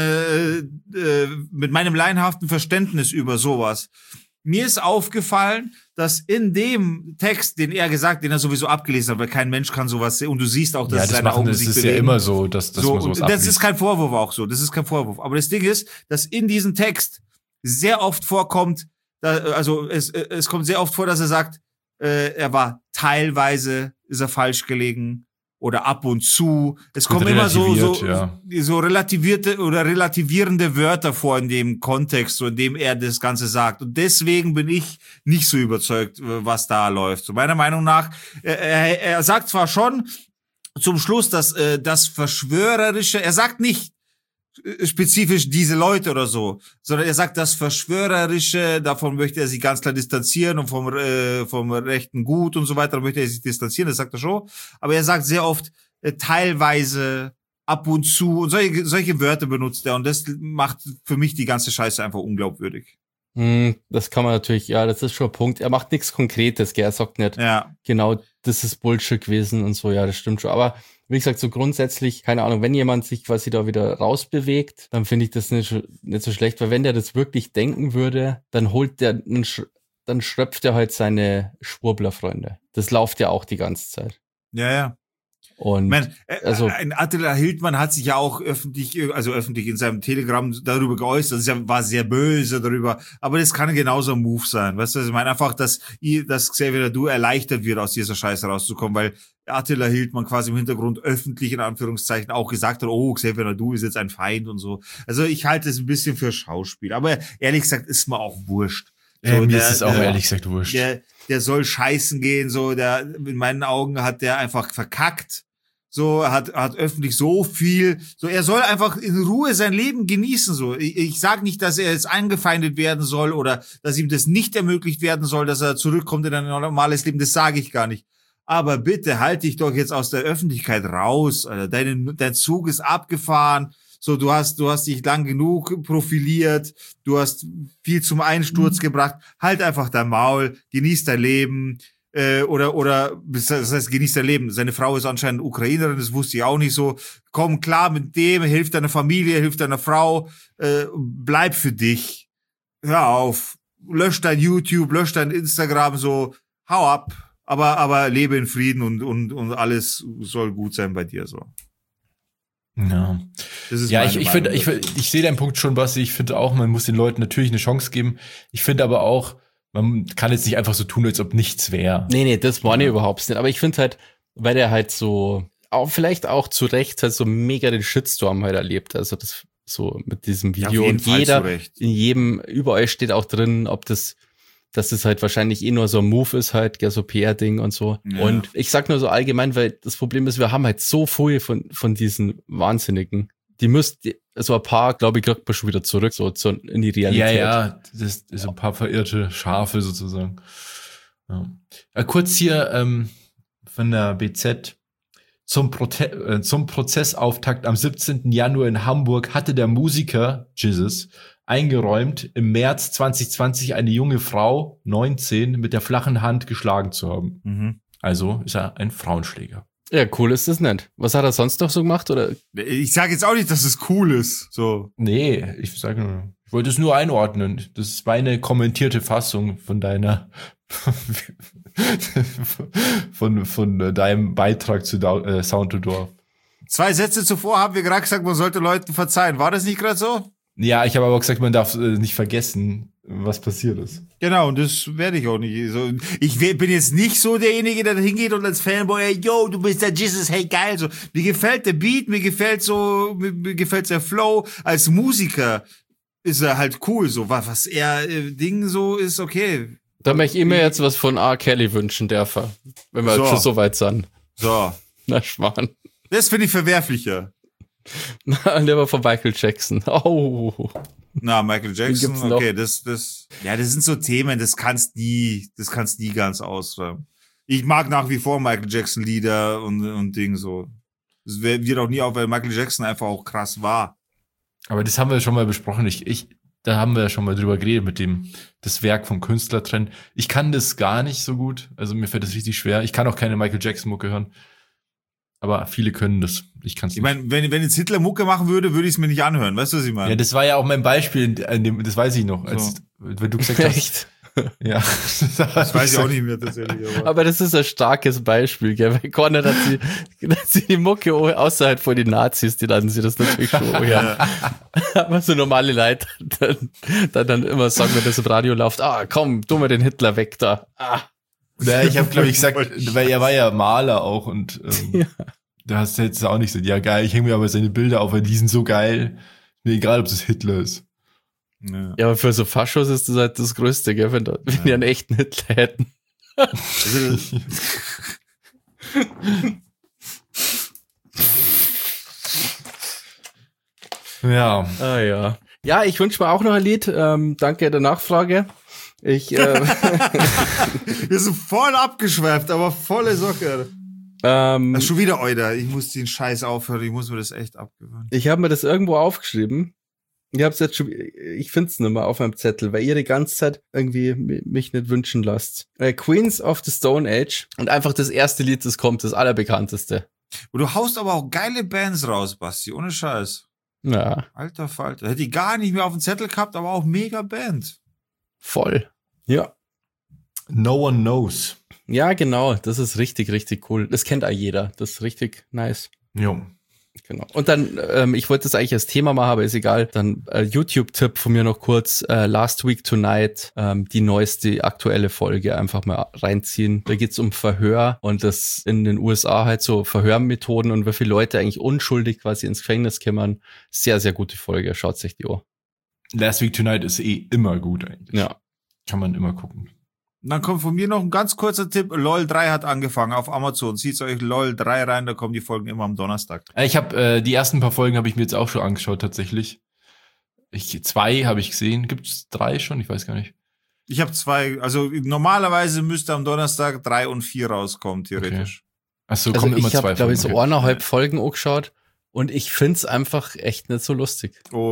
Verständnis über sowas. Mir ist aufgefallen, dass in dem Text, den er sowieso abgelesen hat, weil kein Mensch kann sowas sehen, und du siehst auch, dass seine Augen sich bewegen. Das ist ja immer so, dass man sowas abliest. Das ist kein Vorwurf auch so, das ist kein Vorwurf. Aber das Ding ist, dass in diesem Text sehr oft vorkommt, es kommt sehr oft vor, dass er sagt, er war teilweise, ist er falsch gelegen, oder ab und zu. Es kommen immer so relativierte oder relativierende Wörter vor in dem Kontext, so in dem er das Ganze sagt. Und deswegen bin ich nicht so überzeugt, was da läuft. So meiner Meinung nach, er sagt zwar schon zum Schluss, dass das Verschwörerische, er sagt nicht spezifisch diese Leute oder so, sondern er sagt, das Verschwörerische, davon möchte er sich ganz klar distanzieren, und vom rechten Gut und so weiter, möchte er sich distanzieren, das sagt er schon. Aber er sagt sehr oft teilweise, ab und zu, und solche Wörter benutzt er, und das macht für mich die ganze Scheiße einfach unglaubwürdig. Das kann man natürlich, ja, das ist schon ein Punkt. Er macht nichts Konkretes, gell? Er sagt nicht, genau, das ist Bullshit gewesen und so, ja, das stimmt schon. Aber wie gesagt, so grundsätzlich, keine Ahnung, wenn jemand sich quasi da wieder rausbewegt, dann finde ich das nicht so schlecht, weil wenn der das wirklich denken würde, dann dann schröpft er halt seine Schwurbler-Freunde. Das läuft ja auch die ganze Zeit. Ja. Und ein Attila Hildmann hat sich ja auch öffentlich in seinem Telegram darüber geäußert. Das war sehr böse darüber. Aber das kann genauso ein Move sein. Weißt du, ich meine einfach, dass Xavier Naidoo erleichtert wird, aus dieser Scheiße rauszukommen, weil Attila Hildmann quasi im Hintergrund öffentlich in Anführungszeichen auch gesagt hat, oh, Xavier Naidoo ist jetzt ein Feind und so. Also ich halte es ein bisschen für Schauspiel. Aber ehrlich gesagt ist mir auch wurscht. Mir ist es auch ehrlich gesagt wurscht. Der soll scheißen gehen, so, in meinen Augen hat der einfach verkackt. So, hat öffentlich so viel, so, er soll einfach in Ruhe sein Leben genießen, so. Ich sag nicht, dass er jetzt angefeindet werden soll oder dass ihm das nicht ermöglicht werden soll, dass er zurückkommt in ein normales Leben, das sage ich gar nicht. Aber bitte halt dich doch jetzt aus der Öffentlichkeit raus, Alter. Dein Zug ist abgefahren. So, du hast dich lang genug profiliert, du hast viel zum Einsturz gebracht. Halt einfach dein Maul, genieß dein Leben. Oder das heißt, genießt dein Leben. Seine Frau ist anscheinend Ukrainerin, das wusste ich auch nicht so. Komm klar mit dem, hilf deiner Familie, hilf deiner Frau, bleib für dich. Hör auf. Lösch dein YouTube, lösch dein Instagram, so, hau ab. Aber lebe in Frieden und alles soll gut sein bei dir, so. Ja. Das ist ich sehe deinen Punkt schon, Basti. Ich finde auch, man muss den Leuten natürlich eine Chance geben. Ich finde aber auch, man kann jetzt nicht einfach so tun, als ob nichts wäre. Nee, das meine ich überhaupt nicht. Aber ich finde halt, weil der halt so, auch vielleicht auch zu Recht halt so mega den Shitstorm halt erlebt. Also das so mit diesem Video. Ja, und überall steht auch drin, dass es halt wahrscheinlich nur so ein Move ist halt, so PR-Ding und so. Ja. Und ich sag nur so allgemein, weil das Problem ist, wir haben halt so viel von diesen Wahnsinnigen. So ein paar, glaube ich, kriegt man schon wieder zurück, so in die Realität. Ja, das ist so ein paar verirrte Schafe sozusagen. Ja. Kurz hier von der BZ. Zum Prozessauftakt am 17. Januar in Hamburg hatte der Musiker Jesus eingeräumt, im März 2020 eine junge Frau, 19, mit der flachen Hand geschlagen zu haben. Mhm. Also ist er ein Frauenschläger. Ja, cool ist das nicht. Was hat er sonst noch so gemacht, oder? Ich sage jetzt auch nicht, dass es cool ist. So. Nee, ich wollte es nur einordnen. Das ist meine kommentierte Fassung von deiner von deinem Beitrag zu Sound to Dorf. 2 Sätze zuvor haben wir gerade gesagt, man sollte Leuten verzeihen. War das nicht gerade so? Ja, ich habe aber auch gesagt, man darf nicht vergessen, was passiert ist. Genau, und das werde ich auch nicht. So, bin jetzt nicht so derjenige, der da hingeht und als Fanboy, hey, yo, du bist der Jesus, hey, geil. So, mir gefällt der Beat, mir gefällt der Flow. Als Musiker ist er halt cool, so, was er Ding so ist, okay. Da möchte ich mir jetzt was von R. Kelly wünschen, dürfen, wenn wir schon so weit sind. So. Na, Schmarrn. Das finde ich verwerflicher. Lieber von Michael Jackson. Oh. Na, Michael Jackson, okay, das sind so Themen, das kannst nie ganz ausräumen. Ich mag nach wie vor Michael Jackson Lieder und Ding so. Das wird auch nie auf, weil Michael Jackson einfach auch krass war. Aber das haben wir schon mal besprochen. Da haben wir ja schon mal drüber geredet mit das Werk vom Künstler trennen. Ich kann das gar nicht so gut. Also mir fällt das richtig schwer. Ich kann auch keine Michael Jackson Mucke hören. Aber viele können das. Ich kann es nicht. Ich meine, wenn jetzt Hitler Mucke machen würde ich es mir nicht anhören. Weißt du, was ich meine? Ja, das war ja auch mein Beispiel, das weiß ich noch. Wenn du gesagt hast. Echt? Ja. Das weiß ich auch nicht mehr tatsächlich. Aber das ist ein starkes Beispiel, gell? Weil Conrad hat sie die Mucke außerhalb von den Nazis, die laden sie das natürlich schon. Ja. Aber so normale Leute dann immer sagen, wenn das im Radio läuft, komm, tu mal den Hitler weg da. Ja, ich habe, glaube ich, gesagt, weil er war ja Maler auch und da hast du jetzt auch nicht gesagt, ja geil, ich hänge mir aber seine Bilder auf, weil die sind so geil. Mir egal, ob das Hitler ist. Ja, aber für so Faschos ist das halt das Größte, gell, wenn die einen echten Hitler hätten. Ja. Ja. Ja, ich wünsche mir auch noch ein Lied. Danke der Nachfrage. Wir sind voll abgeschweift, aber volle Socke. Schon wieder, Euder. Ich muss den Scheiß aufhören. Ich muss mir das echt abgewöhnen. Ich habe mir das irgendwo aufgeschrieben. Ich find's nicht mehr auf meinem Zettel, weil ihr die ganze Zeit irgendwie mich nicht wünschen lasst. Queens of the Stone Age und einfach das erste Lied, das kommt, das allerbekannteste. Und du haust aber auch geile Bands raus, Basti, ohne Scheiß. Ja. Alter Falter. Hätte ich gar nicht mehr auf dem Zettel gehabt, aber auch mega Band. Voll. Ja. No One Knows. Ja, genau. Das ist richtig, richtig cool. Das kennt auch jeder. Das ist richtig nice. Jo. Genau. Und dann, ich wollte das eigentlich als Thema machen, aber ist egal. Dann YouTube-Tipp von mir noch kurz. Last Week Tonight, die neueste aktuelle Folge einfach mal reinziehen. Da geht's um Verhör und das in den USA halt so Verhörmethoden und wie viele Leute eigentlich unschuldig quasi ins Gefängnis kämmern. Sehr, sehr gute Folge. Schaut sich die an. Last Week Tonight ist immer gut eigentlich. Ja. Kann man immer gucken. Dann kommt von mir noch ein ganz kurzer Tipp. LOL 3 hat angefangen auf Amazon. Zieht euch LOL 3 rein, da kommen die Folgen immer am Donnerstag. Ich habe die ersten paar Folgen habe ich mir jetzt auch schon angeschaut tatsächlich. 2 habe ich gesehen. Gibt's 3 schon? Ich weiß gar nicht. Ich habe 2. Also normalerweise müsste am Donnerstag 3 und 4 rauskommen, theoretisch. Okay. Achso, Also kommen immer 2 Folgen. Ich habe, glaube ich, so okay. 1,5 Folgen angeschaut und ich find's einfach echt nicht so lustig.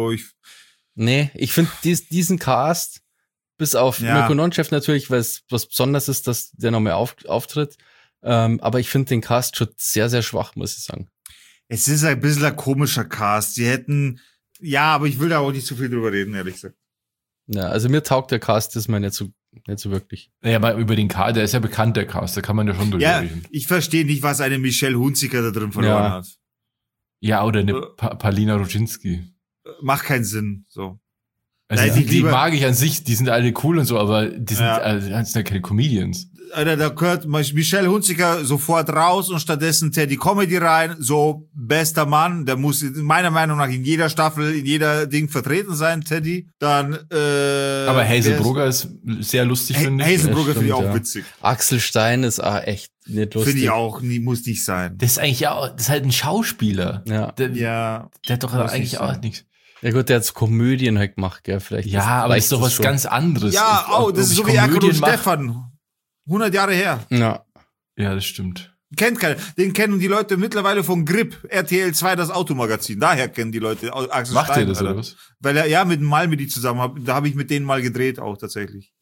Nee, ich finde diesen Cast, bis auf Mirko Nonchef natürlich, weil es was Besonderes ist, dass der noch mehr auftritt. Aber ich finde den Cast schon sehr, sehr schwach, muss ich sagen. Es ist ein bisschen ein komischer Cast. Sie hätten, aber ich will da auch nicht zu viel drüber reden, ehrlich gesagt. Ja, also mir taugt der Cast das mal nicht so wirklich. Ja, aber über den Cast, der ist ja bekannt, der Cast, da kann man ja schon drüber reden. Ich verstehe nicht, was eine Michelle Hunziker da drin verloren hat. Ja, oder eine Palina Roginski. Macht keinen Sinn, so. Also die mag ich an sich, die sind alle cool und so, aber die sind ja keine Comedians. Alter, da gehört Michelle Hunziker sofort raus und stattdessen Teddy Comedy rein. So, bester Mann, der muss meiner Meinung nach in jeder Staffel, in jeder Ding vertreten sein, Teddy. Dann, aber Hazelbrugger ist sehr lustig, finde ich. Hazelbrugger finde ich auch witzig. Axel Stein ist echt nicht lustig. Finde ich auch, muss nicht sein. Das ist eigentlich das ist halt ein Schauspieler. Ja. Der hat doch eigentlich auch nichts. Ja gut, der hat so Komödien halt gemacht, gell, vielleicht. Ja, aber das ist doch was ganz anderes. Ja, das ist so wie Erkan und Stefan. 100 Jahre her. Ja. Ja, das stimmt. Kennt keiner. Den kennen die Leute mittlerweile von Grip, RTL 2, das Automagazin. Daher kennen die Leute Axel Stein. Macht ihr das oder was? Weil er mit Malmedy zusammen da habe ich mit denen mal gedreht auch tatsächlich.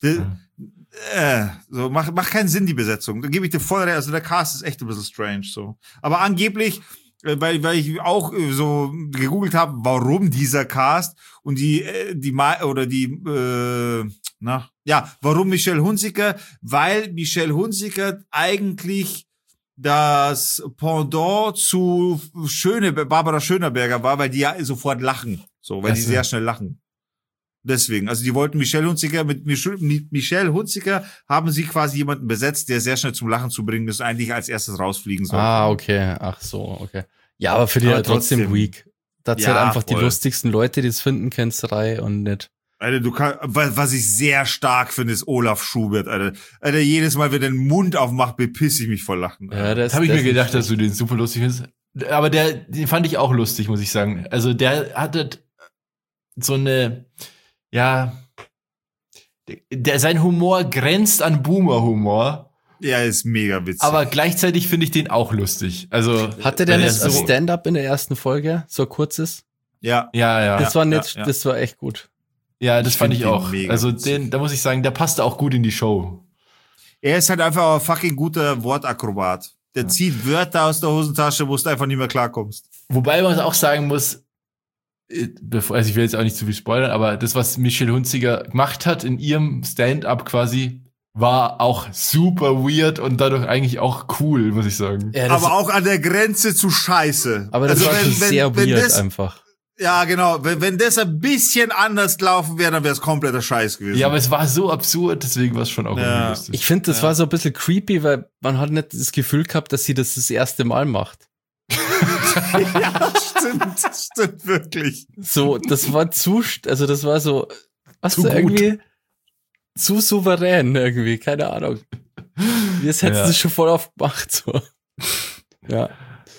So macht keinen Sinn, die Besetzung. Da gebe ich dir voll recht. Also der Cast ist echt ein bisschen strange, so. Aber angeblich, weil ich auch so gegoogelt habe, warum dieser Cast und warum Michelle Hunziker? Weil Michelle Hunziker eigentlich das Pendant zu Barbara Schöneberger war, weil die ja sofort lachen. So, weil die sehr schnell lachen. Deswegen, also die wollten Michelle Hunziker, mit Michelle Hunziker haben sie quasi jemanden besetzt, der sehr schnell zum Lachen zu bringen ist, eigentlich als erstes rausfliegen soll. Ah, okay. Ach so, okay. Ja, aber für die ja trotzdem weak. Das sind einfach voll. Die lustigsten Leute, die es finden, Kenzerei und nicht. Alter, was ich sehr stark finde, ist Olaf Schubert, Alter. Alter, jedes Mal, wenn er den Mund aufmacht, bepiss ich mich vor Lachen. Alter. Ja, das habe ich mir gedacht, dass du den super lustig findest. Aber den fand ich auch lustig, muss ich sagen. Also der hatte so eine, ja, sein Humor grenzt an Boomer-Humor. Ja, ist mega witzig. Aber gleichzeitig finde ich den auch lustig. Also hatte der nicht so Stand-up in der ersten Folge, so kurzes? Ja. Das war nicht, das war echt gut. Ja, das fand ich auch. Also da muss ich sagen, der passte auch gut in die Show. Er ist halt einfach ein fucking guter Wortakrobat. Der zieht Wörter aus der Hosentasche, wo du einfach nicht mehr klarkommst. Wobei man auch sagen muss, also ich will jetzt auch nicht zu viel spoilern, aber das, was Michelle Hunziker gemacht hat in ihrem Stand-up quasi, war auch super weird und dadurch eigentlich auch cool, muss ich sagen. Ja, aber auch an der Grenze zu scheiße. Aber das war schon sehr weird einfach. Ja, genau. Wenn das ein bisschen anders gelaufen wäre, dann wäre es kompletter Scheiß gewesen. Ja, aber es war so absurd, deswegen war es schon auch irgendwie lustig. Ich finde, das war so ein bisschen creepy, weil man hat nicht das Gefühl gehabt, dass sie das erste Mal macht. Ja, stimmt wirklich. So, das war das war so, was zu irgendwie zu souverän irgendwie, keine Ahnung. Jetzt hättest du es schon voll aufgemacht, so. Ja.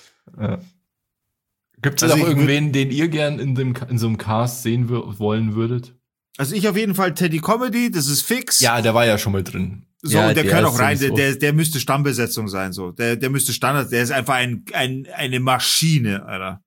Gibt es auch irgendwen, den ihr gern in so einem Cast sehen wollen würdet? Also ich auf jeden Fall Teddy Comedy, das ist fix. Ja, der war ja schon mal drin. So, ja, der kann auch rein, der müsste Stammbesetzung sein, so. Der müsste Standard, der ist einfach eine Maschine, Alter.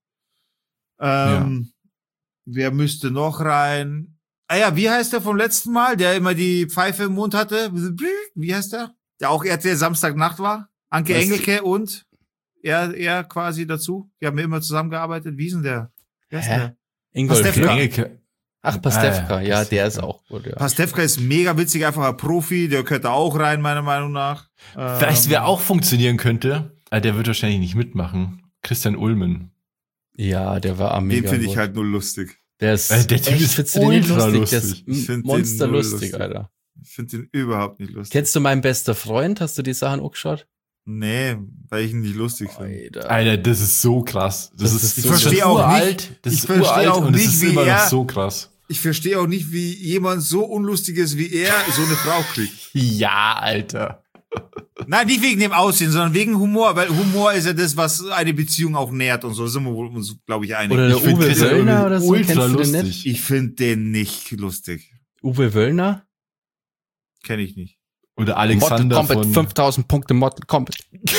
Wer müsste noch rein? Ah ja, wie heißt der vom letzten Mal, der immer die Pfeife im Mund hatte? Wie heißt der? Der auch RTL Samstagnacht war? Anke Engelke und er quasi dazu. Die haben immer zusammengearbeitet. Wie ist denn der? Wer ist der? Pastewka. Ach, Pastewka, ja, der ist auch gut, ja. Pastewka ist mega witzig, einfach ein Profi, der gehört da auch rein, meiner Meinung nach. Vielleicht, wer auch funktionieren könnte, der wird wahrscheinlich nicht mitmachen, Christian Ullmann. Ja, der war mega Den finde ich halt nur lustig. Der ist der Typ ist ultra lustig. Der ist monsterlustig, Alter. Ich finde den überhaupt nicht lustig. Kennst du meinen bester Freund? Hast du die Sachen auch geschaut? Nee, weil ich ihn nicht lustig finde. Alter, das ist so krass. Ich verstehe auch nicht, das ist uralt und es ist immer noch so krass. Ich verstehe auch nicht, wie jemand so Unlustiges wie er so eine Frau kriegt. Ja, Alter. Nein, nicht wegen dem Aussehen, sondern wegen Humor, weil Humor ist ja das, was eine Beziehung auch nährt und so. Sind wir uns, glaube ich, einig. Oder der Uwe Wöllner oder so, ultra lustig. Ich finde den nicht lustig. Uwe Wöllner? Kenne ich nicht. Oder Alexander Mortal Kombat, 5000 Punkte Mortal Kombat.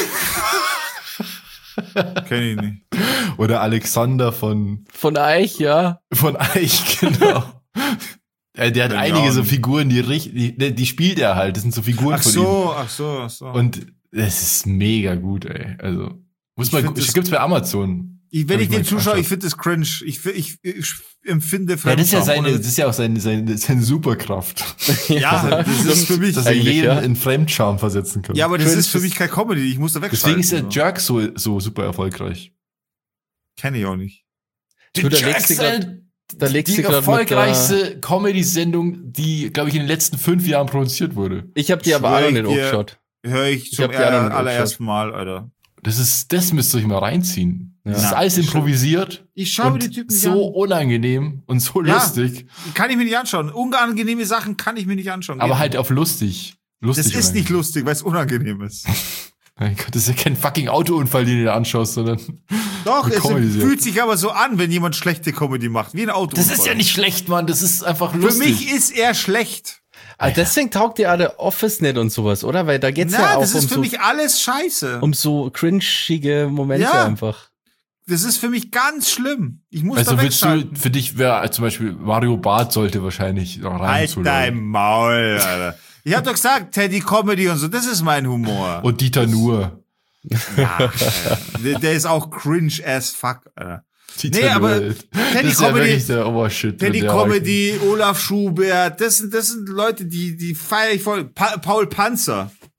Kenn ich nicht. Oder Alexander von Eich, ja. Von Eich, genau. Der hat einige so Figuren, die spielt er halt. Das sind so Figuren von ihm. Ach so. Und das ist mega gut, ey. Also, gibt's bei Amazon. Wenn ich den zuschaue, ich finde das cringe. Ich empfinde Fremdscham. Das ist ja auch seine Superkraft. Ja, das ist für mich. Dass er jeden in Fremdscham versetzen kann. Ja, aber das ist für mich keine Comedy. Ich muss da wegschalten. Deswegen ist der Jerk so super erfolgreich. Kenn ich auch nicht. Der Jerk ist die erfolgreichste Comedy-Sendung, die, glaube ich, in den letzten 5 Jahren produziert wurde. Ich habe die aber auch nicht angeschaut. Höre ich zum allerersten Mal, Alter. Das müsst ihr euch mal reinziehen. Ja. Das ist alles improvisiert. Ich schaue die Typen nicht an. So unangenehm und so lustig. Kann ich mir nicht anschauen. Unangenehme Sachen kann ich mir nicht anschauen. Aber halt auf lustig. Das ist nicht lustig, weil es unangenehm ist. Mein Gott, das ist ja kein fucking Autounfall, den du dir anschaust, sondern. Doch, es fühlt sich aber so an, wenn jemand schlechte Comedy macht. Wie ein Autounfall. Das ist ja nicht schlecht, Mann. Das ist einfach lustig. Für mich ist er schlecht. Also deswegen taugt dir The Office nicht und sowas, oder? Weil da geht's ja auch das ist für mich alles scheiße. Um so cringige Momente einfach. Das ist für mich ganz schlimm. Ich muss da wegschalten. Für dich wäre zum Beispiel Mario Barth sollte wahrscheinlich rein. Halt dein Maul, Alter. Ich hab doch gesagt, Teddy Comedy und so, das ist mein Humor. Und Dieter Nuhr. Ja, der ist auch cringe as fuck, Alter. Aber Teddy Comedy, Teddy Comedy, Olaf Schubert, das sind Leute, die feiere ich voll. Paul Panzer.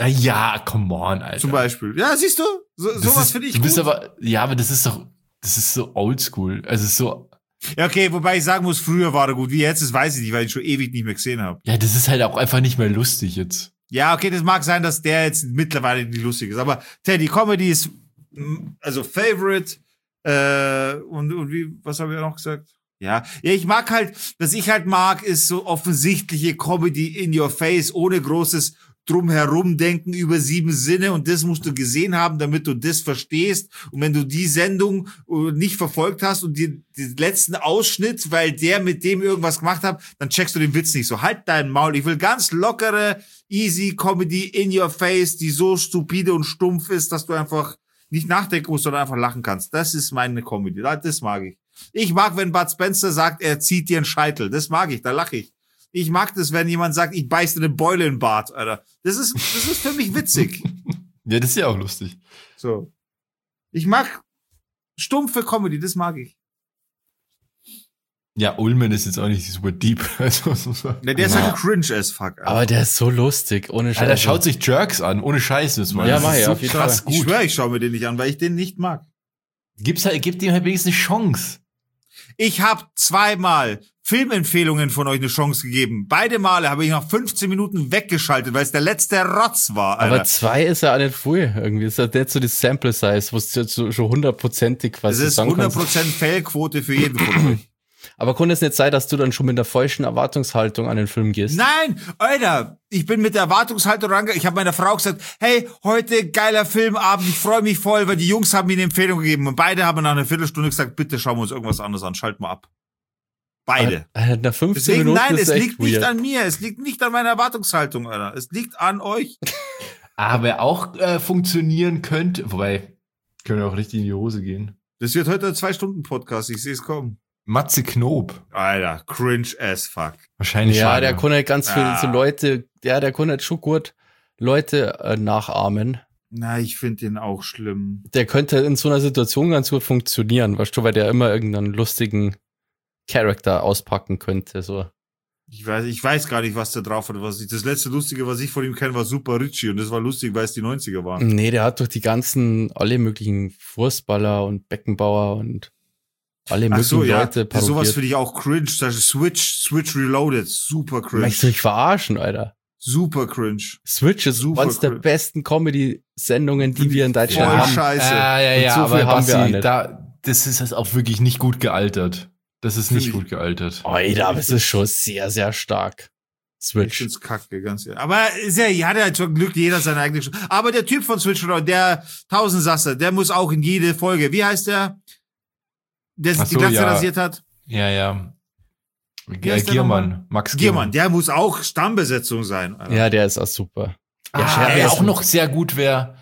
Ja, come on, Alter. Zum Beispiel. Ja, siehst du? Sowas finde ich du bist gut. aber das ist so oldschool. Also so, Ja, okay, wobei ich sagen muss, früher war er gut. Wie jetzt ist, weiß ich nicht, weil ich ihn schon ewig nicht mehr gesehen habe. ja, das ist halt auch einfach nicht mehr lustig jetzt. Ja, okay, das mag sein, dass der jetzt mittlerweile nicht lustig ist. Aber Teddy, Comedy ist also Favorite. Und wie, was habe ich noch gesagt? Ja, ich mag halt, was ich halt mag, ist so offensichtliche Comedy in your face, ohne großes drumherum denken über 7 Sinne und das musst du gesehen haben, damit du das verstehst. Und wenn du die Sendung nicht verfolgt hast und den letzten Ausschnitt, weil der mit dem irgendwas gemacht hat, dann checkst du den Witz nicht. So, halt dein Maul. Ich will ganz lockere, easy Comedy in your face, die so stupide und stumpf ist, dass du einfach nicht nachdenken musst, sondern einfach lachen kannst. Das ist meine Comedy. Das mag ich. Ich mag, wenn Bud Spencer sagt, er zieht dir einen Scheitel. Das mag ich, da lache ich. Ich mag das, wenn jemand sagt, ich beiß dir eine Beule in den Bart, Alter. Das ist für mich witzig. Ja, das ist ja auch lustig. So. Ich mag stumpfe Comedy, das mag ich. Ja, Ullman ist jetzt auch nicht super deep. Also, Ja, der ist halt cringe as fuck, Alter. Aber der ist so lustig, ohne Scheiß. Alter, schaut sich Jerks an, ohne Scheiß. Das Ja, das mach ist ich, so auf jeden krass Fall. Ich gut. schwöre, ich schaue mir den nicht an, weil ich den nicht mag. Gib ihm halt wenigstens eine Chance. Ich habe 2-mal Filmempfehlungen von euch eine Chance gegeben. Beide Male habe ich nach 15 Minuten weggeschaltet, weil es der letzte Rotz war, Alter. Aber 2 ist ja auch nicht viel irgendwie. Das ist ja nicht so die Sample Size, wo es jetzt so schon 100%ig Das quasi ist sagen 100% kannst. Failquote für jeden von euch. Aber kann es nicht sein, dass du dann schon mit der falschen Erwartungshaltung an den Film gehst? Nein, Alter, ich bin mit der Erwartungshaltung rangegangen. Ich habe meiner Frau gesagt, hey, heute geiler Filmabend, ich freue mich voll, weil die Jungs haben mir eine Empfehlung gegeben. Und beide haben nach einer Viertelstunde gesagt, bitte schauen wir uns irgendwas anderes an, schalt mal ab. Beide. Nach 15 Deswegen, Minuten nein, ist es echt liegt nicht weird. an mir, es liegt nicht an meiner Erwartungshaltung, Alter. Es liegt an euch. Aber auch funktionieren könnte, wobei, können wir auch richtig in die Hose gehen. Das wird heute ein 2-Stunden-Podcast, ich sehe es kommen. Matze Knob. Alter, cringe as fuck. Wahrscheinlich Ja, schon. der kann halt ganz viel Ah. so Leute, ja, der kann halt schon gut Leute nachahmen. Na, ich finde den auch schlimm. Der könnte in so einer Situation ganz gut funktionieren, weißt du, weil der immer irgendeinen lustigen Charakter auspacken könnte, so. Ich weiß gar nicht, was der drauf hat. Das letzte Lustige, was ich von ihm kenne, war Super Richie. Und das war lustig, weil es die 90er waren. Nee, der hat doch die ganzen, alle möglichen Fußballer und Beckenbauer und alle Ach möglichen so, ja. Leute Das, sowas parodiert. finde ich auch cringe. Das ist Switch Reloaded. Super cringe. Möchtest du mich verarschen, Alter? Super cringe. Switch ist Super eines der cool. besten Comedy-Sendungen, die wir in Deutschland Voll haben. scheiße. Ja, Und so aber viel haben wir auch Basti, nicht. das ist halt auch wirklich nicht gut gealtert. Das ist nicht Finde ich- gut gealtert. Alter, aber es ist schon sehr, sehr stark. Ich Switch. find's kacke, ganz ehrlich. Aber ist ja, hat halt schon Glück, jeder seine eigene Aber der Typ von Switch Reloaded, der Tausendsasser, der muss auch in jede Folge. Wie heißt der? Der sich Ach die so, Glatze ja. rasiert hat? Ja. Wie heißt der Giermann. Max Giermann, der muss auch Stammbesetzung sein. Alter. Ja, der ist auch super. Ja, Scherbe wer ist- auch noch sehr gut wäre,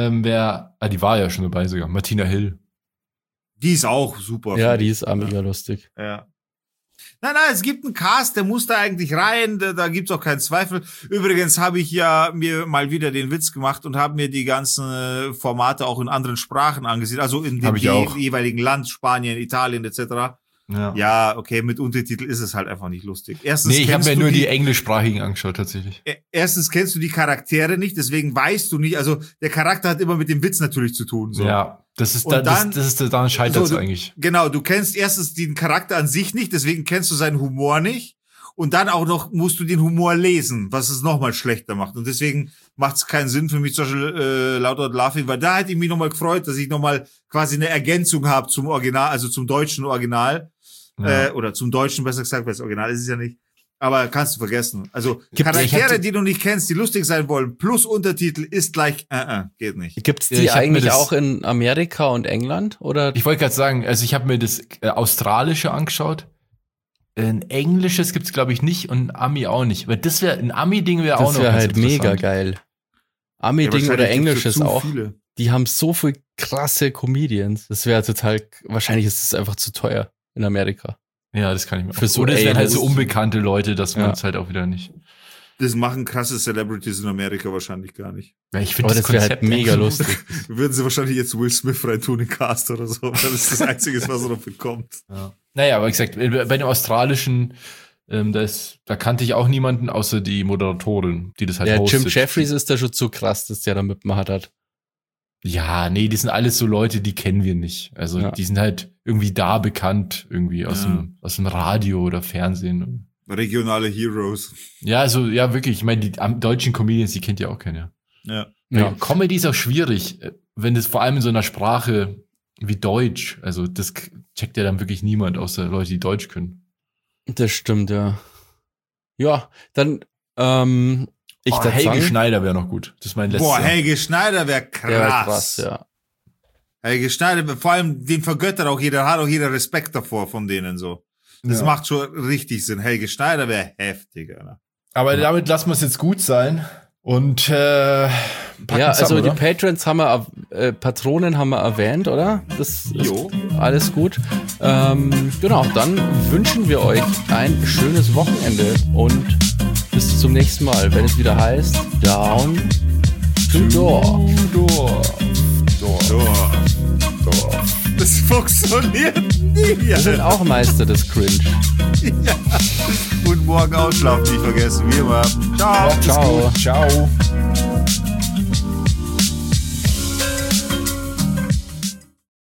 die war ja schon dabei sogar, Martina Hill. Die ist auch super. Ja, finde die ich. ist auch mega lustig. Ja. Nein, es gibt einen Cast, der muss da eigentlich rein, da gibt's auch keinen Zweifel. Übrigens habe ich ja mir mal wieder den Witz gemacht und habe mir die ganzen Formate auch in anderen Sprachen angesehen, also in dem Hab ich auch. jeweiligen Land, Spanien, Italien etc. Ja. Ja, okay, mit Untertitel ist es halt einfach nicht lustig. Erstens Nee, ich habe kennst mir du nur die englischsprachigen angeschaut, tatsächlich. Erstens kennst du die Charaktere nicht, deswegen weißt du nicht, also der Charakter hat immer mit dem Witz natürlich zu tun. So. Ja, das ist Und da, dann- das ist daran scheitert So, eigentlich. Genau, du kennst erstens den Charakter an sich nicht, deswegen kennst du seinen Humor nicht. Und dann auch noch musst du den Humor lesen, was es nochmal schlechter macht. Und deswegen macht es keinen Sinn für mich, zum Beispiel Loud Out Laughing, weil da hätte ich mich nochmal gefreut, dass ich nochmal quasi eine Ergänzung habe zum Original, also zum deutschen Original. Ja. Oder zum Deutschen besser gesagt, weil das Original ist es ja nicht. Aber kannst du vergessen. Also Ich Charaktere, hatte- die du nicht kennst, die lustig sein wollen, plus Untertitel ist gleich, geht nicht. Gibt's Ja, die ich hab mir eigentlich das- auch in Amerika und England? Oder? Ich wollte gerade sagen, also ich habe mir das Australische angeschaut. Ein Englisches gibt's glaube ich nicht und ein Ami auch nicht. Aber das wäre ein Ami-Ding wäre auch Das noch wäre ganz halt mega interessant. geil. Ami-Ding Ja, oder wahrscheinlich gibt's Englisches zu auch. viele. Die haben so viel krasse Comedians. Das wäre total, wahrscheinlich ist es einfach zu teuer in Amerika. Ja, das kann ich mir Für so Oder es wären halt A-List. so unbekannte Leute, dass man Ja. es halt auch wieder nicht. Das machen krasse Celebrities in Amerika wahrscheinlich gar nicht. Ja, ich finde Aber das wäre halt mega eigentlich- lustig. Würden sie wahrscheinlich jetzt Will Smith reintun in Cast oder so, weil das das Einzige ist, was er noch bekommt. Ja. Naja, aber wie gesagt, bei dem Australischen Da kannte ich auch niemanden, außer die Moderatorin, die das halt hostet. Jim Jeffries ist da schon zu krass, dass der da mitgemacht hat. Ja, nee, die sind alles so Leute, die kennen wir nicht. Also die sind halt irgendwie da bekannt, irgendwie aus dem Radio oder Fernsehen. Regionale Heroes. Ja, also ja, wirklich. Ich meine, die deutschen Comedians, die kennt ja auch keiner. Ja. Comedy ist auch schwierig, wenn das vor allem in so einer Sprache wie Deutsch, also das checkt ja dann wirklich niemand, außer Leute, die Deutsch können. Das stimmt, ja. Ja, dann Helge Schneider wäre noch gut. Das ist mein letzter. Boah, Helge Schneider wäre krass. Der wär krass, ja. Helge Schneider, vor allem den vergöttert auch jeder, hat auch jeder Respekt davor von denen so. Das macht schon richtig Sinn. Helge Schneider wäre heftig, Alter. Aber damit lassen wir es jetzt gut sein. Und also die Patrons haben wir, Patronen haben wir erwähnt, oder? Das ist alles gut. Genau, dann wünschen wir euch ein schönes Wochenende und bis zum nächsten Mal, wenn es wieder heißt Down to Door. Das funktioniert nie. Wir sind auch Meister des Cringe. Ja. Und morgen ausschlafen nicht vergessen, wie immer. Ciao. Ciao.